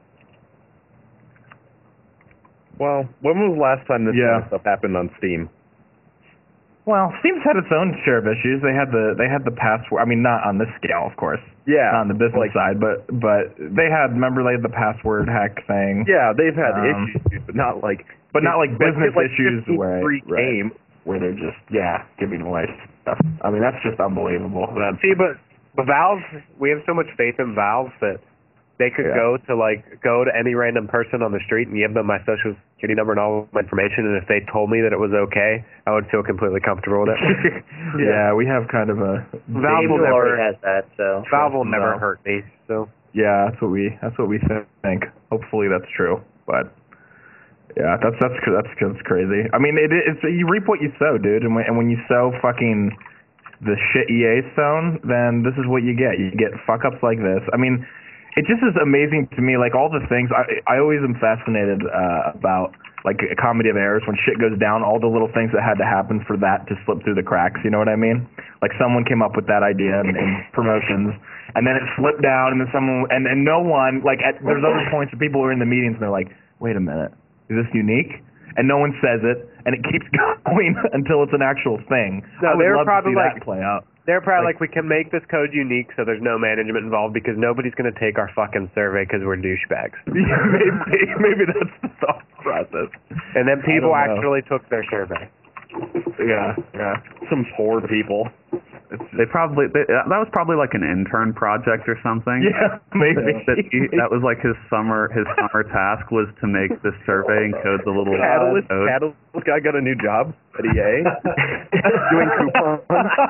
Well, when was the last time this Yeah. kind of stuff happened on Steam? Well, Steam's had its own share of issues. They had the they had the password. I mean, not on this scale, of course. Yeah. Not on the business like, side, but but they had. Remember, they had the password hack thing. Yeah, they've had Um, issues, but not like But not like business like issues fifteen where free right, game. where they're just yeah giving away stuff. I mean, that's just unbelievable. That's See, but but Valve, we have so much faith in Valve that they could Yeah. go to like go to any random person on the street and give them my social security number and all my information, and if they told me that it was okay, I would feel completely comfortable with it. yeah. we have kind of a Valve will Gabe never already has that, so. Valve will never No. hurt me. So yeah. That's what we that's what we think. Hopefully, that's true. But yeah, that's that's that's that's crazy. I mean, it, it's you reap what you sow, dude. And when and when you sow fucking the shit E A sown, then this is what you get. You get fuck ups like this. I mean, it just is amazing to me. Like all the things, I I always am fascinated uh, about like a comedy of errors when shit goes down. All the little things that had to happen for that to slip through the cracks. You know what I mean? Like someone came up with that idea in, in promotions, and then it slipped down, and then someone and and no one like at, there's other points where people are in the meetings and they're like, wait a minute, is this unique? And no one says it, and it keeps going until it's an actual thing. No, I would they're love probably to see like- that play out. they're probably Like- like, we can make this code unique so there's no management involved because nobody's going to take our fucking survey because we're douchebags. Yeah, maybe, maybe that's the thought process. And then people I don't know. actually took their survey. Yeah, yeah. Some poor people. They probably they, that was probably like an intern project or something. Yeah, maybe. That, he, that was like his summer his summer task was to make this survey and code the little Catalyst, code. Catalyst guy got a new job at E A doing coupons.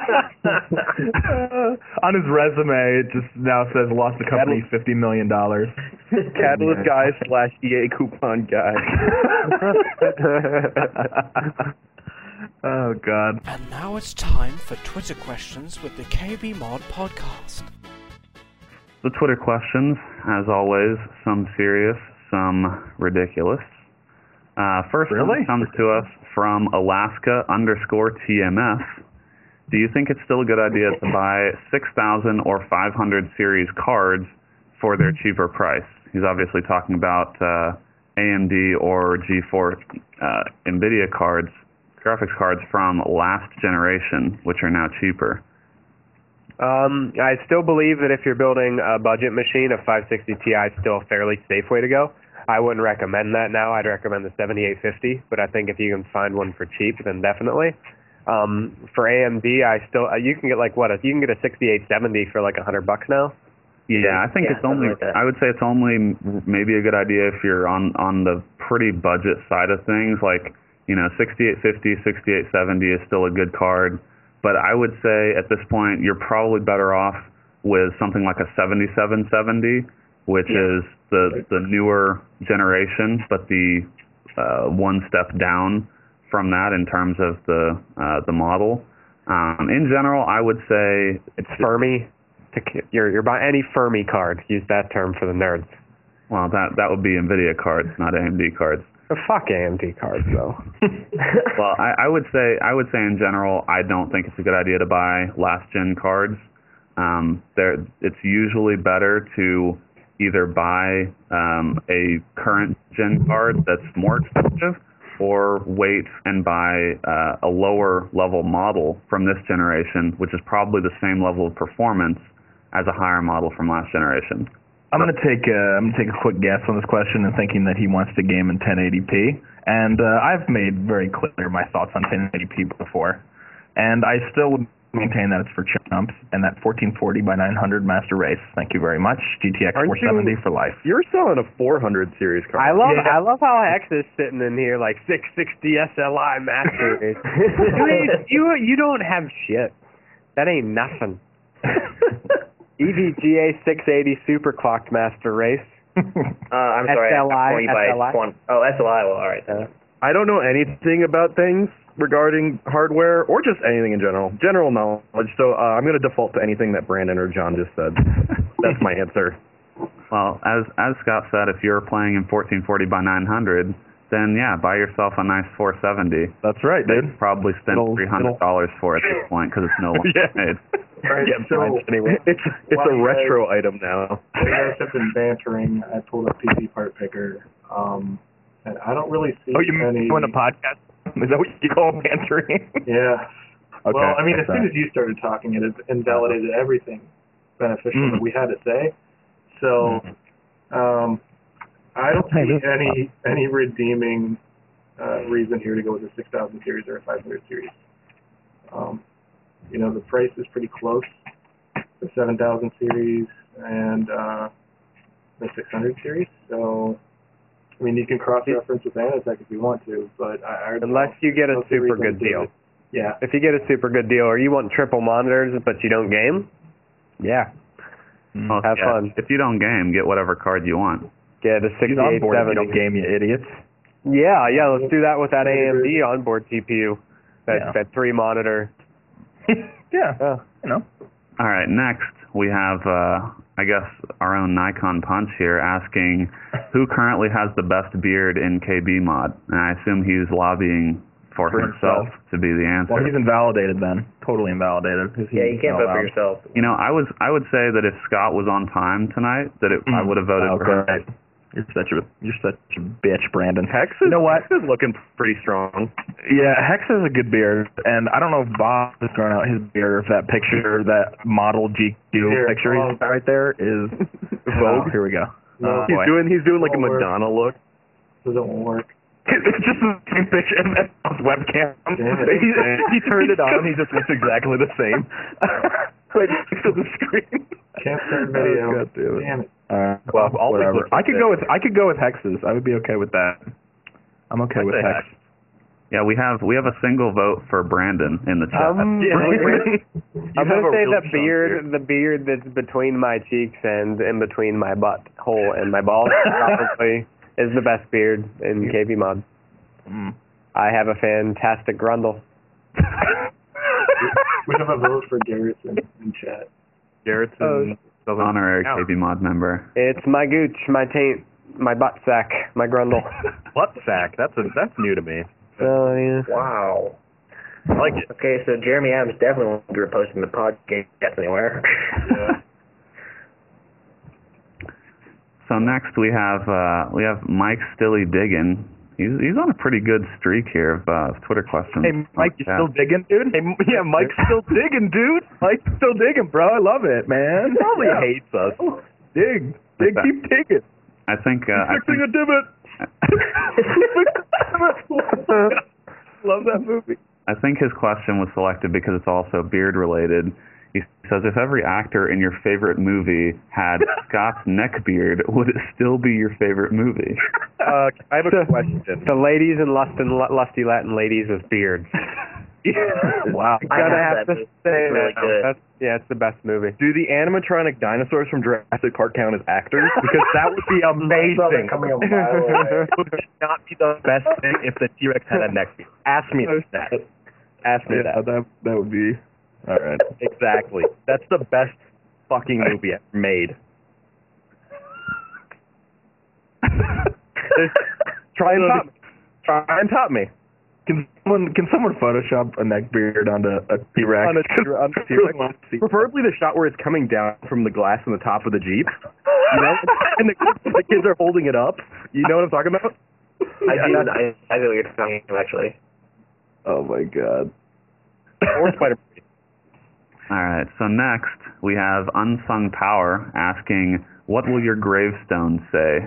On his resume, it just now says lost the company fifty million dollars. Catalyst guy slash E A coupon guy. Oh God. And now it's time for Twitter questions with the K B Mod podcast. The Twitter questions, as always, some serious, some ridiculous. Uh, first Really? one comes to us from Alaska underscore T M F. Do you think it's still a good idea to buy six thousand or five hundred series cards for their cheaper price? He's obviously talking about uh, A M D or GeForce uh, NVIDIA cards, graphics cards from last generation, which are now cheaper. Um, I still believe that if you're building a budget machine, a five sixty Ti is still a fairly safe way to go. I wouldn't recommend that now. I'd recommend the seventy-eight fifty, but I think if you can find one for cheap, then definitely. Um, for A M D, I still uh, you can get like what? You can get a sixty-eight seventy for like a hundred bucks now. Yeah, I think Yeah, it's only. something like that. I would say it's only m- maybe a good idea if you're on on the pretty budget side of things. Like, you know, sixty-eight fifty, sixty-eight seventy is still a good card. but I would say at this point you're probably better off with something like a seventy-seven seventy, which yeah. is the the newer generation, but the uh, one step down from that in terms of the uh, the model. Um, in general, I would say it's Fermi. You're you're buying any Fermi card. Use that term for the nerds. Well, that that would be NVIDIA cards, not A M D cards. Oh, fuck A M D cards, though. Well, I, I would say I would say in general, I don't think it's a good idea to buy last gen cards. Um, there, it's usually better to either buy um, a current gen card that's more expensive, or wait and buy uh, a lower level model from this generation, which is probably the same level of performance as a higher model from last generation. I'm gonna take a, I'm gonna take a quick guess on this question and thinking that he wants to game in ten eighty p, and uh, I've made very clear my thoughts on ten eighty p before, and I still would maintain that it's for chumps, and that fourteen forty by nine hundred Master Race. Thank you very much. G T X four seventy for life. You're selling a four hundred series card. I love yeah. I love how Hex is sitting in here like six sixty S L I Master Race. you, ain't, you you don't have shit. That ain't nothing. E V G A six eighty Super Clocked Master Race. Uh, I'm sorry. S L I, I'm by S L I? One. Oh, S L I. Well, all right. Uh, I don't know anything about things regarding hardware or just anything in general. General knowledge. So uh, I'm going to default to anything that Brandon or John just said. That's my answer. Well, as as Scott said, if you're playing in fourteen forty by nine hundred, then yeah, buy yourself a nice four seventy. That's right, dude. Probably spend three hundred dollars for it at this point because it's no longer yeah. made. Right, so anyway, it's it's a retro guys, item now. You guys have been bantering. I pulled up P C Part Picker, um, and I don't really see oh, you any. doing a podcast? Is that what you call bantering? Yeah. Okay. Well, I mean, as That's soon right. as you started talking, it invalidated everything beneficial Mm. that we had to say. So, um, I don't see any any redeeming uh, reason here to go with a six thousand series or a five hundred series. Um, you know, the price is pretty close. The seven thousand series and uh, the six hundred series. So, I mean, you can cross-reference with Anatech if you want to, but I, I unless you get a super good deal. Yeah. If you get a super good deal, or you want triple monitors but you don't game, yeah, Well, have yeah, fun. If you don't game, get whatever card you want. Get a sixty-eight on board if you seventy. don't game, you idiots. Yeah, yeah. Let's do that with that A M D onboard G P U. That Yeah. that three monitor. yeah. Yeah. You know. All right, next we have, uh, I guess, our own Nikon Punch here asking who currently has the best beard in K B mod, and I assume he's lobbying for, For himself, himself. to be the answer. Well, he's invalidated then. Totally invalidated. 'cause yeah, he's you can't not vote for allowed. yourself. You know, I was I would say that if Scott was on time tonight, that it, I would have voted Oh, for him. great. You're such a you're such a bitch, Brandon. Hex is, You know what? Hex is looking pretty strong. Yeah, Hex has a good beard, and I don't know if Bob is throwing out his beard, or if that picture, that model G Q Here, picture hold he's got right there is Vogue. Here we go. No, Oh, he's boy. doing he's doing like a Won't work. Madonna look. Doesn't work. It's just the same picture of that webcam. Damn it. He, he turned it on. He just looks exactly the same. Right next to the screen. Can't start video. Oh, God damn it. Damn it. Uh, Well, well, I'll whatever. look like I could that. go with I could go with Hexes. I would be okay with that. I'm okay I'd with say Hex. Hex. Yeah, we have we have a single vote for Brandon in the chat. Um, Yeah. I'm have gonna a say real the strong beard, the beard that's between my cheeks and in between my butt hole and my balls probably is the best beard in K B mod. Mm. I have a fantastic grundle. We have a vote for Garrison in chat. Garrettson doesn't Honorary count. K B mod member. It's my gooch, my taint, my butt sack, my grundle. Butt sack. That's a, that's new to me. Oh yeah. Wow. I like it. Okay, so Jeremy Adams definitely won't be reposting the podcast anywhere. Yeah. So next we have uh, we have Mike Stilly Diggin. He's he's on a pretty good streak here of uh, Twitter questions. Hey, Mike, you still digging, dude? Hey, M- yeah, Mike's still digging, dude. Mike's still digging, bro. I love it, man. Probably Yeah. hates us. Dig, dig, that. keep digging. I think uh, I Fixing think, a divot. Love that movie. I think his question was selected because it's also beard related. He says, if every actor in your favorite movie had Scott's neck beard, would it still be your favorite movie? Uh, I have a The- question. The ladies and lust and lu- lusty Latin ladies with beards. Wow. I gotta have have that to movie. say It's really that. good. That's, yeah, it's the best movie. Do the animatronic dinosaurs from Jurassic Park count as actors? Because that would be I saw that amazing. coming a mile away. It would not be the best thing if the T-Rex had a neck. Ask me that. Ask me Yeah, that. that that would be all right. Exactly. That's the best fucking movie ever made. Try and top me. Try and top me. Can someone can someone Photoshop a neck beard onto a T-Rex? On a, on a T-Rex. Preferably the shot where it's coming down from the glass on the top of the Jeep. You know? And the, the kids are holding it up. You know what I'm talking about? I do. I, I know what you're talking about, actually. Oh my god. Or Spider-Man. All right. So next we have Unsung Power asking, "What will your gravestone say?"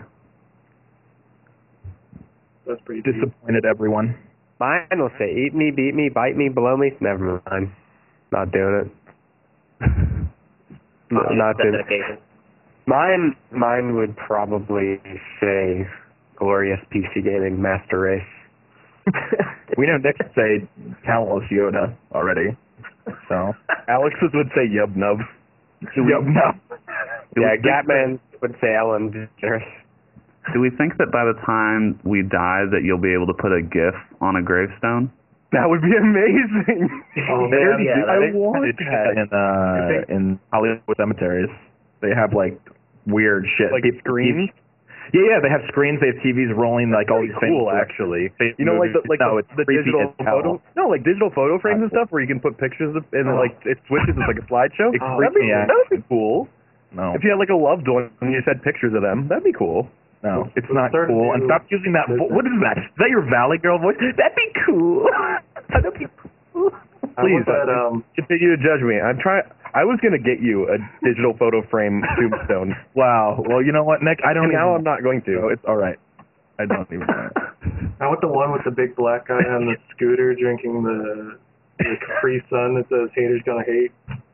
That's pretty deep. Disappointed everyone. Mine will say, eat me, beat me, bite me, blow me. Never mind. Not doing it. No, not doing it. Dedication. Mine, mine would probably say, glorious P C gaming master race. We know Nick would say countless Yoda already. So Alex's would say Yub Nub. Yub Nub. Yeah, Gatman would say Ellen DeGeneres. Do we think that by the time we die that you'll be able to put a GIF on a gravestone? That would be amazing. Oh, man, There's- yeah, I that- want It's that. in uh in Hollywood cemeteries. They have like weird shit. Like People- screens? Yeah, yeah. They have screens. They have T Vs rolling like all these Cool, famous- actually. famous You know, like the movies. like no, the, it's the creepy digital as hell. photo. No, like digital photo frames and stuff where you can put pictures of, and then, like it switches. It's like a slideshow. It that'd, creeps be, me out. that'd be cool. No, If you had like a loved one and you just had pictures of them, that'd be cool. no, it's We'll not start cool. to And do stop using that. Vo- what is that? Is that your Valley Girl voice? That'd be cool. That'd be cool. I Please, want that, um, continue to judge me. I'm trying. I was gonna get you a digital photo frame tombstone, Wow. Well, you know what, Nick? I don't. and now even- I'm not going So to. it's all right. I don't even know. I want the one with the big black guy on the scooter drinking the, the Capri Sun that says haters gonna hate.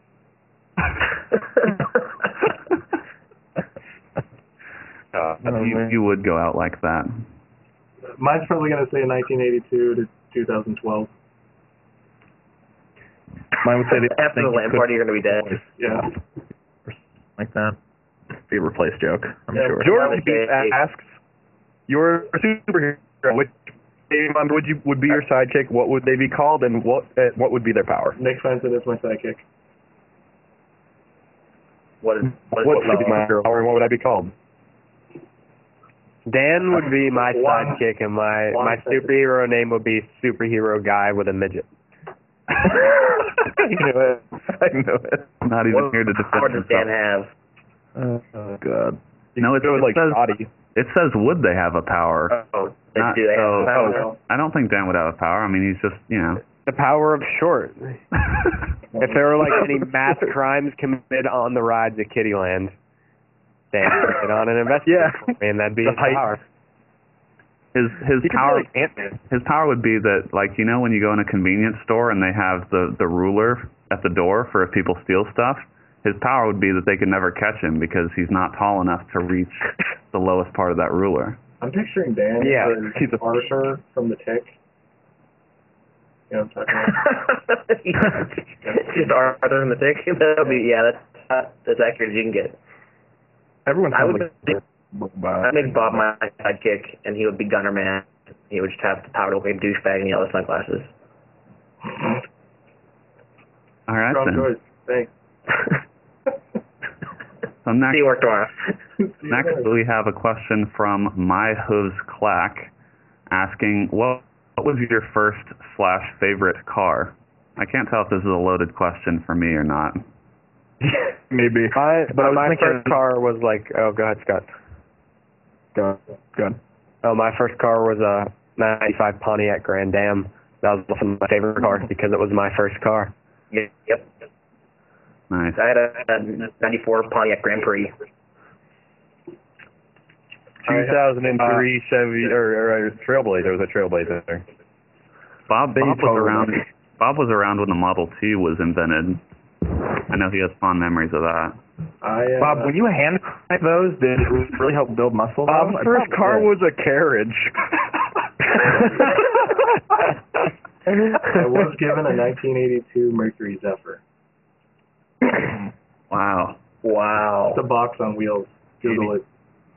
Uh, You, you would go out like that. Mine's probably gonna say nineteen eighty-two to two thousand twelve. Mine would say the After the thing you land could- party, you're going to be dead. Yeah. like that. Be a replace joke, I'm Yeah, sure. George George Beef Beef asks, "Your superhero, which um, would you would be your sidekick? What would they be called, and what uh, what would be their power? Nick Fenton is my sidekick. What is what, What is would be my power, and what would I be called?" Dan would be my One- sidekick, and my, one my second. superhero name would be Superhero Guy with a Midget. I knew it. I knew it. Not even What here to power defend does Dan himself. have? Oh god. No, it's, It was it like says Scotty. it says would they have a power? Oh, they Not- do they so- have I don't power? know. I don't think Dan would have a power. I mean, he's just you know. The power of short. If there were like any mass crimes committed on the rides at Kittyland, Dan would get on an investigation Yeah. for me, and that'd be The his height. power. His his He could power be like Ant-Man. his power would be that like you know when you go in a convenience store and they have the the ruler at the door for if people steal stuff. His power would be that they could never catch him because he's not tall enough to reach the lowest part of that ruler. I'm picturing Dan Yeah, as he's a- Arthur from The Tick. You know what I'm talking about? Just Arthur and the Tick. That'll be yeah. That's uh, that's accurate as you can get. Everyone I sounds would like think- Bob. I'd make Bob my sidekick, and he would be Gunner Man. He would just have the power to wear a douchebag and yellow sunglasses. All right Strong then. choice. Thanks. So next See you work tomorrow. next we have a question from My Hooves Clack asking what what was your first slash favorite car? I can't tell if this is a loaded question for me or not. Maybe. I, But I was my thinking- first car was like, oh, go ahead, Scott. Go good. Oh, my first car was a ninety-five Pontiac Grand Am. That was also my favorite car because it was my first car. Yep. yep. Nice. I had a, a ninety-four Pontiac Grand Prix. two thousand three Chevy or, or Trailblazer. It was a Trailblazer. Bob, They Bob was told around. me. Bob was around when the Model T was invented. I know he has fond memories of that. I, uh, Bob, when you hand crank those, did it really help build muscle? Bob's though? I first probably car did. was a carriage. I was given a nineteen eighty-two Mercury Zephyr. Wow. Wow. It's a box on wheels. Google it.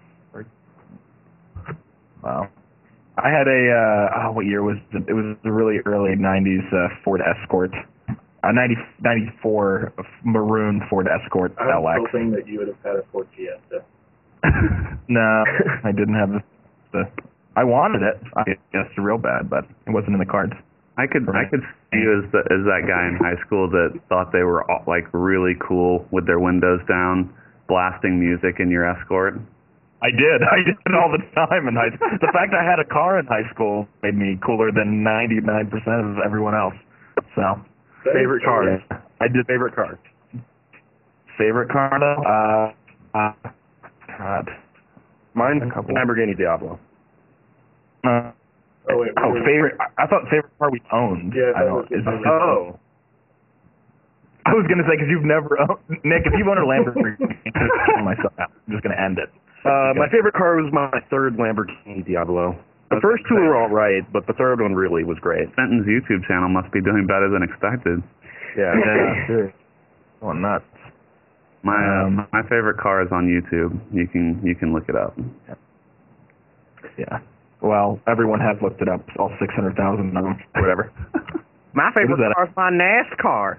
Wow. I had a, uh, oh, what year was it? It was the really early nineties uh, Ford Escort. A ninety, ninety-four maroon Ford Escort I was L X. hoping that you would have had a Ford Fiesta. No, I didn't have the, the. I wanted it. I guess real bad, but it wasn't in the cards. I could Right. I could see you as the, as that guy in high school that thought they were all, like really cool with their windows down, blasting music in your Escort. I did. I did it all the time in high school. The fact I had a car in high school made me cooler than ninety-nine percent of everyone else. So, Favorite cars? Yeah. I did Favorite cars? favorite car though. Uh, uh God. Mine's A couple. Lamborghini Diablo. Uh, Oh, wait. oh, wait. favorite. I I thought favorite car we owned. Yeah, I that don't. was- Is, is, Oh. I was gonna say because you've never owned Nick. If you've owned a Lamborghini, I'm just killing myself out. I'm just gonna end it. Uh, my favorite car was my third Lamborghini Diablo. The first two were all right, but the third one really was great. Fenton's YouTube channel must be doing better than expected. Yeah. Yeah. Going nuts. My uh, Um, my favorite car is on YouTube. You can you can look it up. Yeah. Well, everyone has looked it up. All six hundred thousand of them. Whatever. My favorite What is that? car is my NASCAR.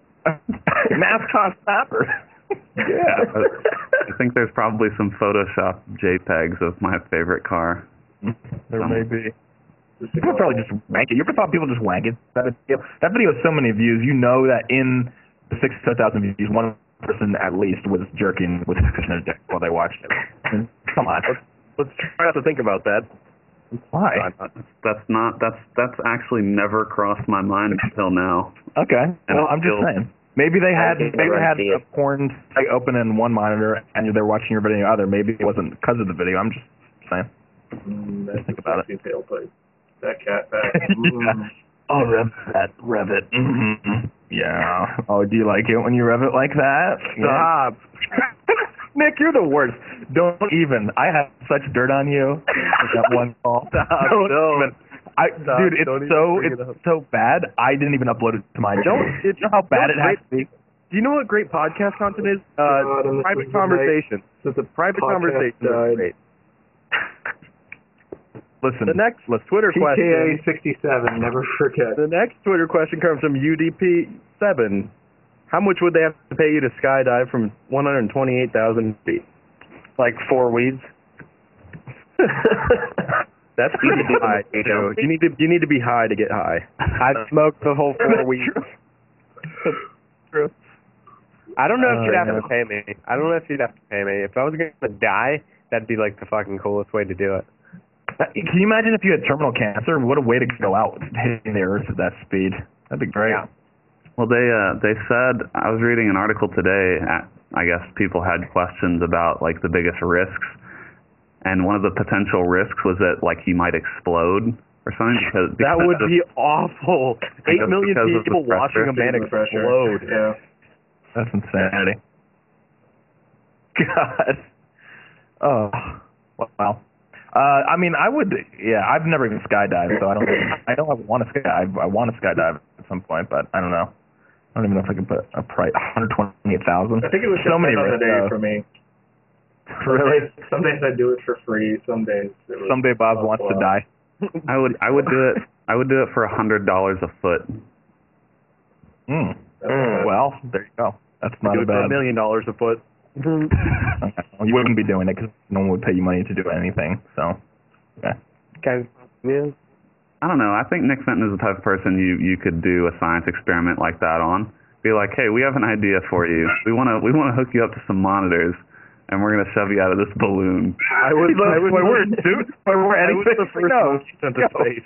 NASCAR stopper. Yeah. I think there's probably some Photoshop JPEGs of my favorite car. There Um, may be. You could probably just wank it. You ever thought people just wank it? That video, that video has so many views. You know that in the six hundred thousand views, one person at least was jerking with his dick while they watched it. And come on. Let's try not to think about that. Why? That's not that's that's actually never crossed my mind until now. Okay. And Well, I I'm just feel- saying. Maybe they had I maybe they had see a it. porn site open in one monitor and they're watching your video in the other. Maybe it wasn't because of the video. I'm just saying. Mm, that's Think about it. Tailpipe. That cat back. Mm. Oh, rev that, rev it. Mm-hmm. Yeah. Oh, do you like it when you rev it like that? Stop. Nick, you're the worst. Don't even. I have such dirt on you. With that one call. Stop, Don't don't. even. I, Stop, dude, it's don't even so bring it's it up. so bad. I didn't even upload it to mine. Don't- You know how bad it don't has to be. Do you know what great podcast content is? God, Uh, and this private was the conversation. Since the Private podcast conversation died. is great. Listen, The next let's Twitter P K A question. sixty-seven. Never forget. The next Twitter question comes from U D P seven. How much would they have to pay you to skydive from one hundred twenty-eight thousand feet? Like four weeds. That's You pretty need to do high, the too. You need to you need to be high to get high. I smoked the whole four weeds. True. I don't know if Oh, you'd have yeah. to pay me. I don't know if you'd have to pay me. If I was gonna die, that'd be like the fucking coolest way to do it. Can you imagine if you had terminal cancer? What a way to go out, hitting the earth at that speed. That'd be great. Yeah. Well, they uh, they said I was reading an article today. At, I guess people had questions about like the biggest risks, and one of the potential risks was that like he might explode or something. Because, That because would of- be awful. Eight Because- million because of the people watching a pressure. man Big pressure. explode. Yeah. That's insanity. God. Oh. Wow. Uh, I mean, I would. Yeah, I've never even skydived, so I don't. I don't want to skydive. I want to skydive at some point, but I don't know. I don't even know if I can put a price. one hundred twenty-eight thousand. I think it was so many on the risks, day though. for me. Really? Some days I do it for free. Some days. It was Someday Bob wants to die. I would I would do it. I would do it for a hundred dollars a foot. Mm. Mm. Well, there you go. That's not Do a it for a bad. million dollars a foot. Okay. Well, you wouldn't be doing it because no one would pay you money to do anything. So, okay. Kind of, yeah. I don't know. I think Nick Fenton is the type of person you you could do a science experiment like that on. Be like, hey, we have an idea for you. We want to we want to hook you up to some monitors, and we're gonna shove you out of this balloon. I was, He's like, I was, "Why we're dude? Why we're I was anything?" the first No. monkey sent to No. space.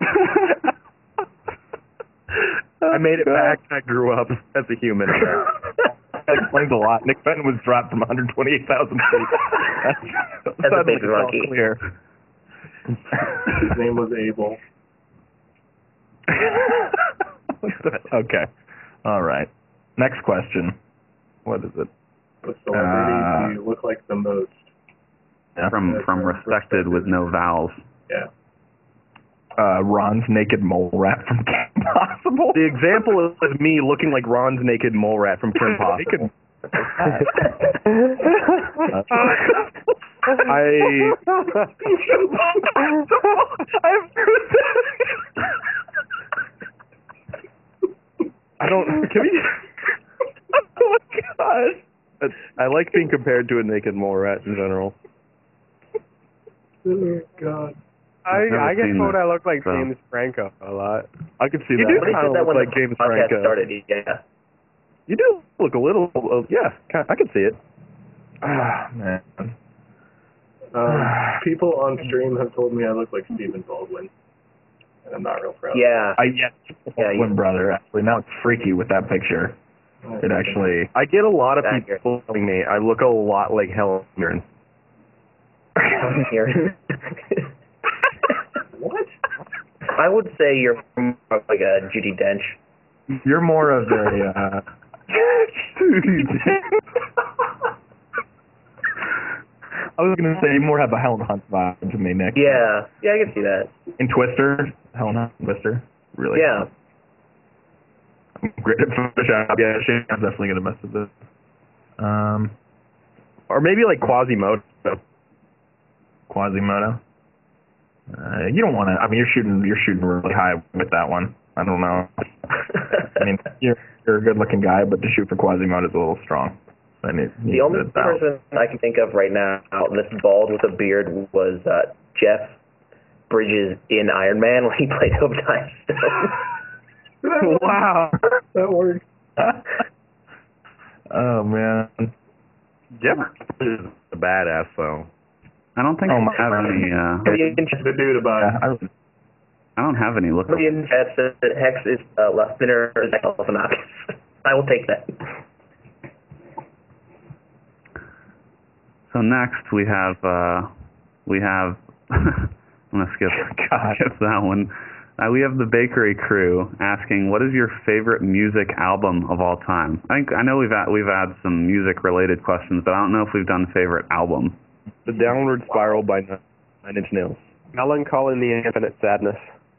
I made it back. I grew up as a human. That explains a lot. Nick Fenton was dropped from one hundred twenty-eight thousand feet. That's, That's a big suddenly it's all monkey. clear. His name was Abel. Okay. All right. Next question. What is it? What celebrity Uh, do you look like the most? From from respected with no vowels. Yeah. uh, Ron's naked mole rat from Kim Possible. The example is me looking like Ron's naked mole rat from Kim Possible. I. I don't. Can we? Oh my god! I like being compared to a naked mole rat in general. Oh god. I I get seen told that, I look like so. James Franco a lot. I could see You that. do Somebody Kind said of that look when like the James podcast Franco. started. Yeah. You do look a little. Uh, yeah, I can see it. Ah, man. Um, people on stream have told me I look like Stephen Baldwin, and I'm not real proud. Yeah. I yes, Yeah, twin you- brother. Actually, now it's freaky with that picture. It actually. I get a lot of Accurate. people telling me I look a lot like Helen Mirren. Here. What? I would say you're more like a Judi Dench. You're more of a. Uh, I was gonna say you more have a Helen Hunt vibe to me, Nick. Yeah. Yeah, I can see that. In Twister, Helen Hunt, Twister, really. Yeah. I'm great at Photoshop. Yeah, she's definitely gonna mess with this. Um, Or maybe like Quasimodo. Quasimodo. Uh, you don't want to. I mean, you're shooting. You're shooting really high with that one. I don't know. I mean, you're you're a good-looking guy, but to shoot for Quasimodo is a little strong. I mean, The only person I can think of right now that's bald with a beard was uh, Jeff Bridges in Iron Man when he played Obadiah Stone. Wow, that works. Oh man, Jeff is a badass though. I don't think Oh, I my have God. any. Uh, The dude about yeah, I, I don't have any look. Somebody in the chat said that Hex is uh, Leftener Zach Galifianakis. I will take that. So next we have uh, we have I'm gonna skip skip that one. Uh, we have the Bakery Crew asking, "What is your favorite music album of all time?" I think I know we've had, we've had some music related questions, but I don't know if we've done favorite album. The Downward Spiral by Nine Inch Nails. Melancholy and the Infinite Sadness.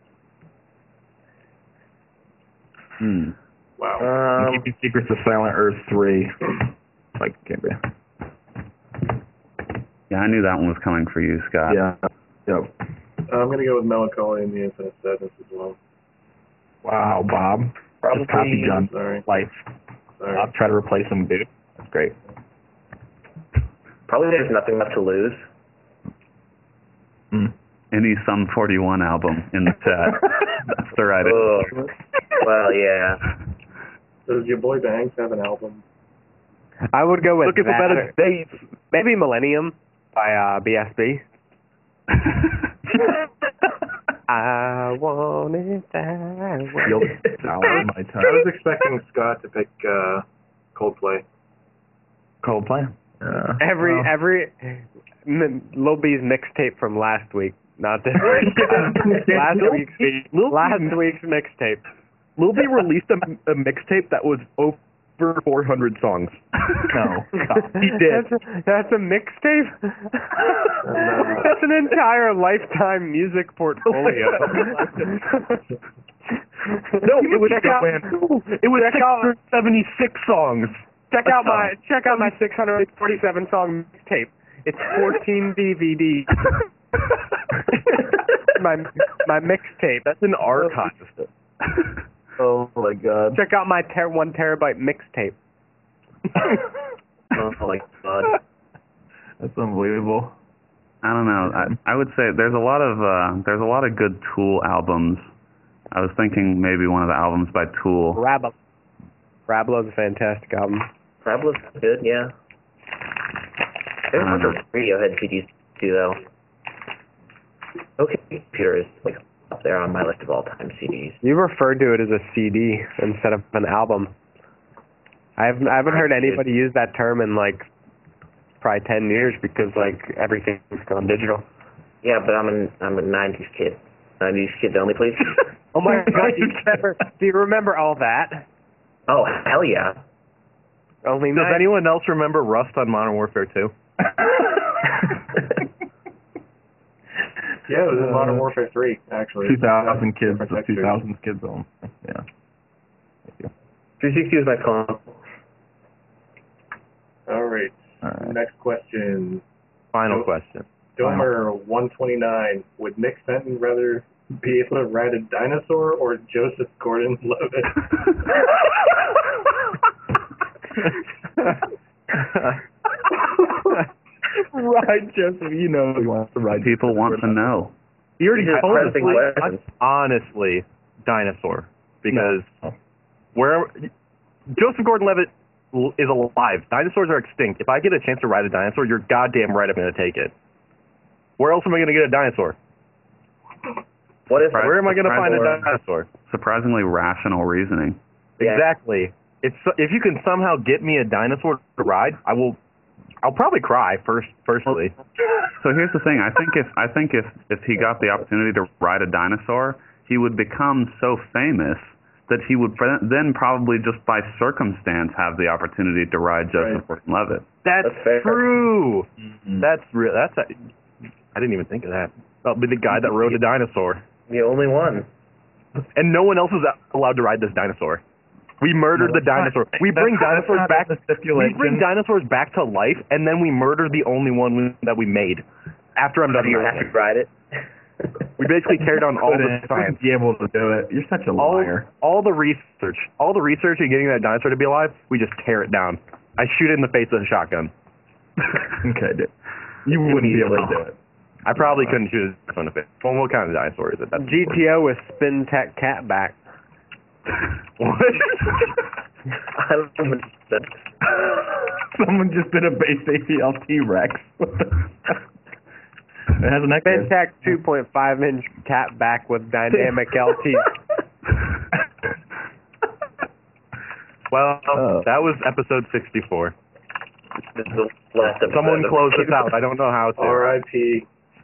Hmm. wow. Um, Keeping Secrets of Silent Earth three. Like, can't be. Yeah, I knew that one was coming for you, Scott. Yeah. Yep. I'm gonna go with Melancholy and the Infinite Sadness as well. Wow, Bob. Probably- Just copy John's Sorry. life. Sorry. I'll try to replace him, dude. That's great. Probably There's Nothing Left to Lose. Mm. Any Sum forty-one album in the chat. That's the right Ugh. answer. Well, yeah. Does your boy Banks have an album? I would go with Looking for that. better days. Maybe Millennium by uh, B S B. I want it that way. You'll sour my I tongue. was expecting Scott to pick uh, Coldplay. Coldplay. Uh, Every well, every m- Lil B's mixtape from last week, not this week. last Lil week's B- Lil B- last week's mixtape. Lil B released a, a mixtape that was over four hundred songs. No. Stop. He did. That's a, that's a mixtape. That's an entire lifetime music portfolio. No, it was check out, it was check six out, hundred seventy-six songs. check out my check out my six hundred forty-seven song mixtape. It's fourteen D V Ds. my my mixtape. That's an archive. Oh my god. Check out my ter- one terabyte mixtape. Oh my god. That's unbelievable. I don't know. I, I would say there's a lot of uh, there's a lot of good Tool albums. I was thinking maybe one of the albums by Tool. Rabble. Rabble's a fantastic album. Rablo's good, yeah. There's a bunch of Radiohead C Ds too, though. Okay, Computer is like up there on my list of all-time C Ds. You referred to it as a C D instead of an album. I haven't, I haven't heard anybody use that term in like probably ten years because like everything's gone digital. Yeah, but I'm a I'm a nineties kid. nineties kids only, please. Oh my god, you remember, do you remember all that? Oh hell yeah! Only Does nine- anyone else remember Rust on Modern Warfare two? Yeah, it was in Modern Uh, Warfare three, actually. two thousand kids, Different the textures. two thousand kids on. Yeah. three sixty was my phone. All right. All right. Next question. Final Nope. question. Domer one twenty-nine. Would Nick Fenton rather be able to ride a dinosaur or Joseph Gordon-Levitt? Right, Joseph, you know he wants to ride. People want to know. You already These are told us. pressing questions. Honestly, dinosaur. Because No. where Joseph Gordon-Levitt l- is alive. Dinosaurs are extinct. If I get a chance to ride a dinosaur, you're goddamn right I'm going to take it. Where else am I going to get a dinosaur? What if Where am I going to find a Or- dinosaur? Surprisingly rational reasoning. Yeah. Exactly. It's if you can somehow get me a dinosaur to ride, I will. I'll probably cry first. Firstly, So here's the thing. I think if I think if if he got the opportunity to ride a dinosaur, he would become so famous that he would pre- then probably just by circumstance have the opportunity to ride Joseph Gordon-Levitt. that's, That's fair. true. Mhm. That's real. That's. A, I didn't even think of that. I'll be the guy that rode a dinosaur, The only one. and no one else is allowed to ride this dinosaur. We murdered No, the that's dinosaur. not- We that's bring not- dinosaurs that's not back. the We stipulation. bring dinosaurs back to life, and then we murder the only one we, that we made. After I'm done Do you with have it. to ride it? We basically carried on all the Couldn't science. be able to do it. You're such a all, liar. all the research, all the research in getting that dinosaur to be alive, we just tear it down. I shoot it in the face with a shotgun. Okay, dude. You wouldn't be able to do it. I probably couldn't shoot it in the face. Well, what kind of dinosaur is it? That's G T O with Spin Tech Catback. What? I don't know what that is. Someone just did a base A P L T-Rex. What the fuck? It has an echo. Spin Tech two point five inch catback with dynamic L T. Well, Oh. that was episode sixty-four. This is the last episode. Someone close this out. I don't know how to. R I P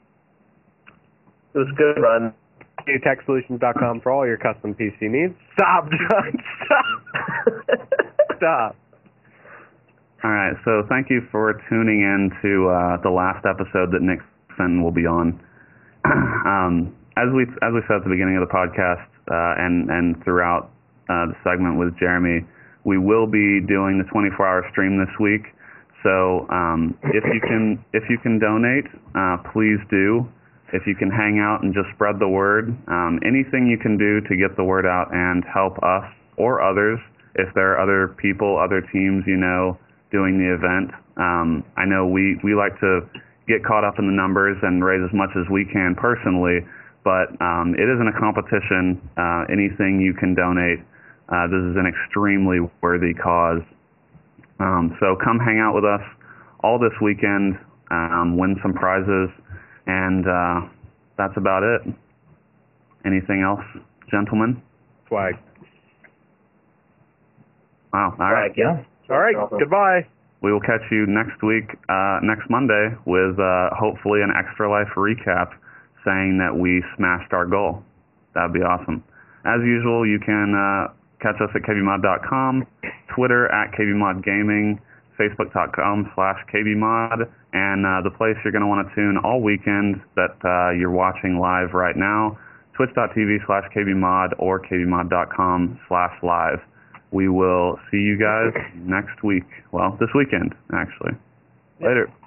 It was a good run. new tech solutions dot com for all your custom P C needs. Stop, John. Stop. Stop. All right, so thank you for tuning in to uh, the last episode that Nick Fenton will be on. um, as we as we said at the beginning of the podcast uh, and and throughout uh, the segment with Jeremy, we will be doing the twenty-four hour stream this week. So um, if you can if you can donate, uh, please do. If you can hang out and just spread the word, um, anything you can do to get the word out and help us or others, if there are other people, other teams you know doing the event. Um, I know we, we like to get caught up in the numbers and raise as much as we can personally, but um, it isn't a competition. Uh, anything you can donate, uh, this is an extremely worthy cause. Um, so come hang out with us all this weekend, um, win some prizes, and uh, that's about it. Anything else, gentlemen? Swag. Wow. All right. Yeah. All right. Goodbye. We will catch you next week, uh, next Monday, with uh, hopefully an Extra Life recap saying that we smashed our goal. That would be awesome. As usual, you can uh, catch us at k b mod dot com, Twitter at k b mod gaming, facebook dot com slash k b mod, and uh, the place you're going to want to tune all weekend that uh, you're watching live right now, twitch dot t v slash k b mod or k b mod dot com slash live. We will see you guys next week. Well, this weekend, actually. Later.